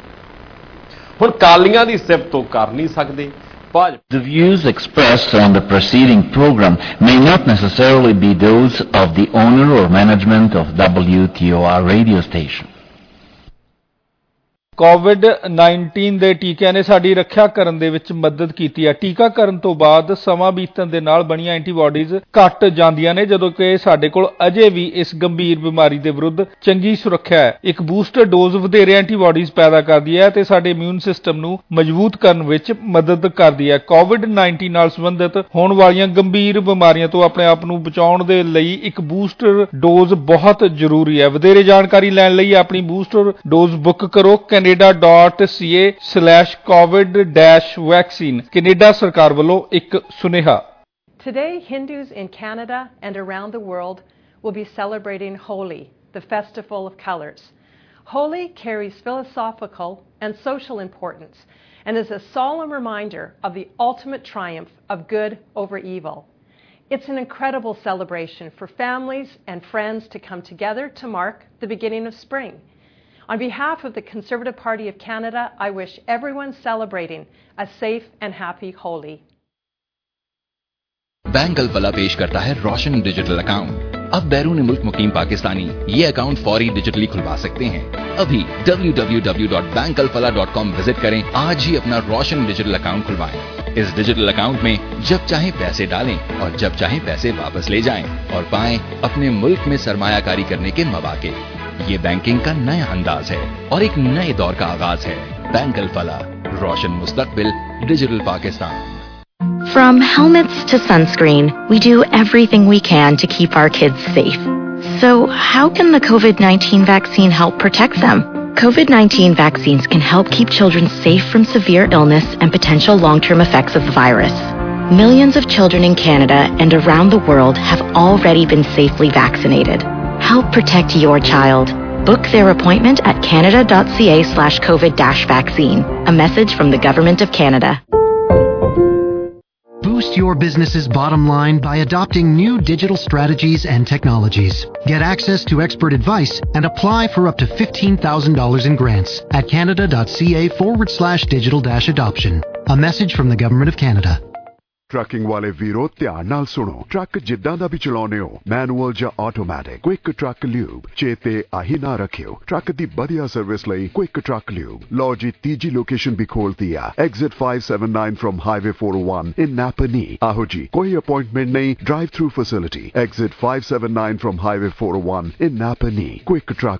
Speaker 13: ਹੁਣ ਕਾਲੀਆਂ ਦੀ ਸਿਫਤ ਉਹ ਕਰ ਨਹੀਂ ਸਕਦੇ।
Speaker 14: The views expressed on the preceding program may not necessarily be those of the owner or management of W T O R radio station.
Speaker 2: COVID nineteen ਦੇ ਟੀਕਿਆਂ ਨੇ ਸਾਡੀ ਰੱਖਿਆ ਕਰਨ ਦੇ ਵਿੱਚ ਮਦਦ ਕੀਤੀ ਹੈ। ਟੀਕਾਕਰਨ ਤੋਂ ਬਾਅਦ ਸਮਾਂ ਬੀਤਣ ਦੇ ਨਾਲ ਬਣੀਆਂ ਐਂਟੀਬਾਡੀਜ਼ ਘਟ ਜਾਂਦੀਆਂ ਨੇ, ਜਦੋਂ ਕਿ ਸਾਡੇ ਕੋਲ ਅਜੇ ਵੀ ਇਸ ਗੰਭੀਰ ਬਿਮਾਰੀ ਦੇ ਵਿਰੁੱਧ ਚੰਗੀ ਸੁਰੱਖਿਆ ਹੈ। ਇੱਕ ਬੂਸਟਰ ਡੋਜ਼ ਵਧੇਰੇ ਐਂਟੀਬਾਡੀਜ਼ ਪੈਦਾ ਕਰਦੀ ਹੈ ਤੇ ਸਾਡੇ ਇਮਿਊਨ ਸਿਸਟਮ ਨੂੰ ਮਜ਼ਬੂਤ ਕਰਨ ਵਿੱਚ ਮਦਦ ਕਰਦੀ ਹੈ। ਕੋਵਿਡ ਨਾਈਨਟੀਨ ਨਾਲ ਸੰਬੰਧਿਤ ਹੋਣ ਵਾਲੀਆਂ ਗੰਭੀਰ ਬਿਮਾਰੀਆਂ ਤੋਂ ਆਪਣੇ ਆਪ ਨੂੰ ਬਚਾਉਣ ਦੇ ਲਈ ਇੱਕ ਬੂਸਟਰ ਡੋਜ਼ ਬਹੁਤ ਜ਼ਰੂਰੀ ਹੈ। ਵਧੇਰੇ ਜਾਣਕਾਰੀ ਲੈਣ ਲਈ ਆਪਣੀ ਬੂਸਟਰ ਡੋਜ਼ ਬੁੱਕ ਕਰੋ Canada dot C A slash COVID vaccine. Canada ਸਰਕਾਰ ਵੱਲੋਂ ਇੱਕ ਸੁਨੇਹਾ।
Speaker 15: Today, Hindus in Canada and around the world will be celebrating Holi, the festival of colors. Holi carries philosophical and social importance and is a solemn reminder of the ultimate triumph of good over evil. It's an incredible celebration for families and friends to come together to mark the beginning of spring. On behalf of the Conservative Party of Canada, I wish everyone celebrating a safe and happy Holi.
Speaker 16: Bank Alfalah पेश करता है रोशन digital account. अब बैरून मुल्क मुकीम पाकिस्तानी ये account फौरी digitally खुलवा सकते हैं। अभी W W W dot bank Alfalah dot com visit करें। आज ही अपना रोशन डिजिटल अकाउंट खुलवाएं। इस डिजिटल अकाउंट में जब चाहे पैसे डालें और जब चाहे पैसे वापस ले जाएं और पाएं अपने मुल्क में सरमायाकारी करने के मौके। ये बैंकिंग का नया अंदाज है और एक नए दौर का आगाज है। बैंक अलफला, रोशन मुस्तकबिल, digital Pakistan.
Speaker 17: From helmets to sunscreen, we do everything we can to keep our kids safe. So how can the COVID nineteen vaccine help protect them? COVID nineteen vaccines can help keep children safe from severe illness and potential long-term effects of the virus. Millions of children in Canada and around the world have already been safely vaccinated. Help protect your child. Book their appointment at canada.ca slash COVID dash vaccine. A message from the Government of Canada.
Speaker 18: Boost your business's bottom line by adopting new digital strategies and technologies. Get access to expert advice and apply for up to fifteen thousand dollars in grants at canada.ca forward slash digital dash adoption. A message from the Government of Canada.
Speaker 19: Trucking ਵਾਲੇ ਵੀਰੋ ਧਿਆਨ ਨਾਲ ਸੁਣੋ। Truck ਜਿੱਦਾਂ ਦਾ ਵੀ ਚਲਾਉਂਦੇ ਹੋ, manual ਜਾਂ automatic, quick truck lube ਚੇਤੇ ਆਹੀ ਨਾ ਰੱਖਿਓ। ਟਰੱਕ ਦੀ ਵਧੀਆ ਸਰਵਿਸ ਲਈ ਕੁਇਕ ਟਰੱਕ ਲਿਊਬ। ਲਓ ਜੀ ਤੀਜੀ ਲੋਕੇਸ਼ਨ ਵੀ ਖੋਲਤੀ ਆ, exit five seventy-nine from highway four oh one in Napanee. ਆਹੋ ਜੀ, ਕੋਈ ਅਪਾਇੰਟਮੈਂਟ ਨਹੀਂ, drive through facility. Exit five seventy-nine from highway four oh one in Napanee. Quick truck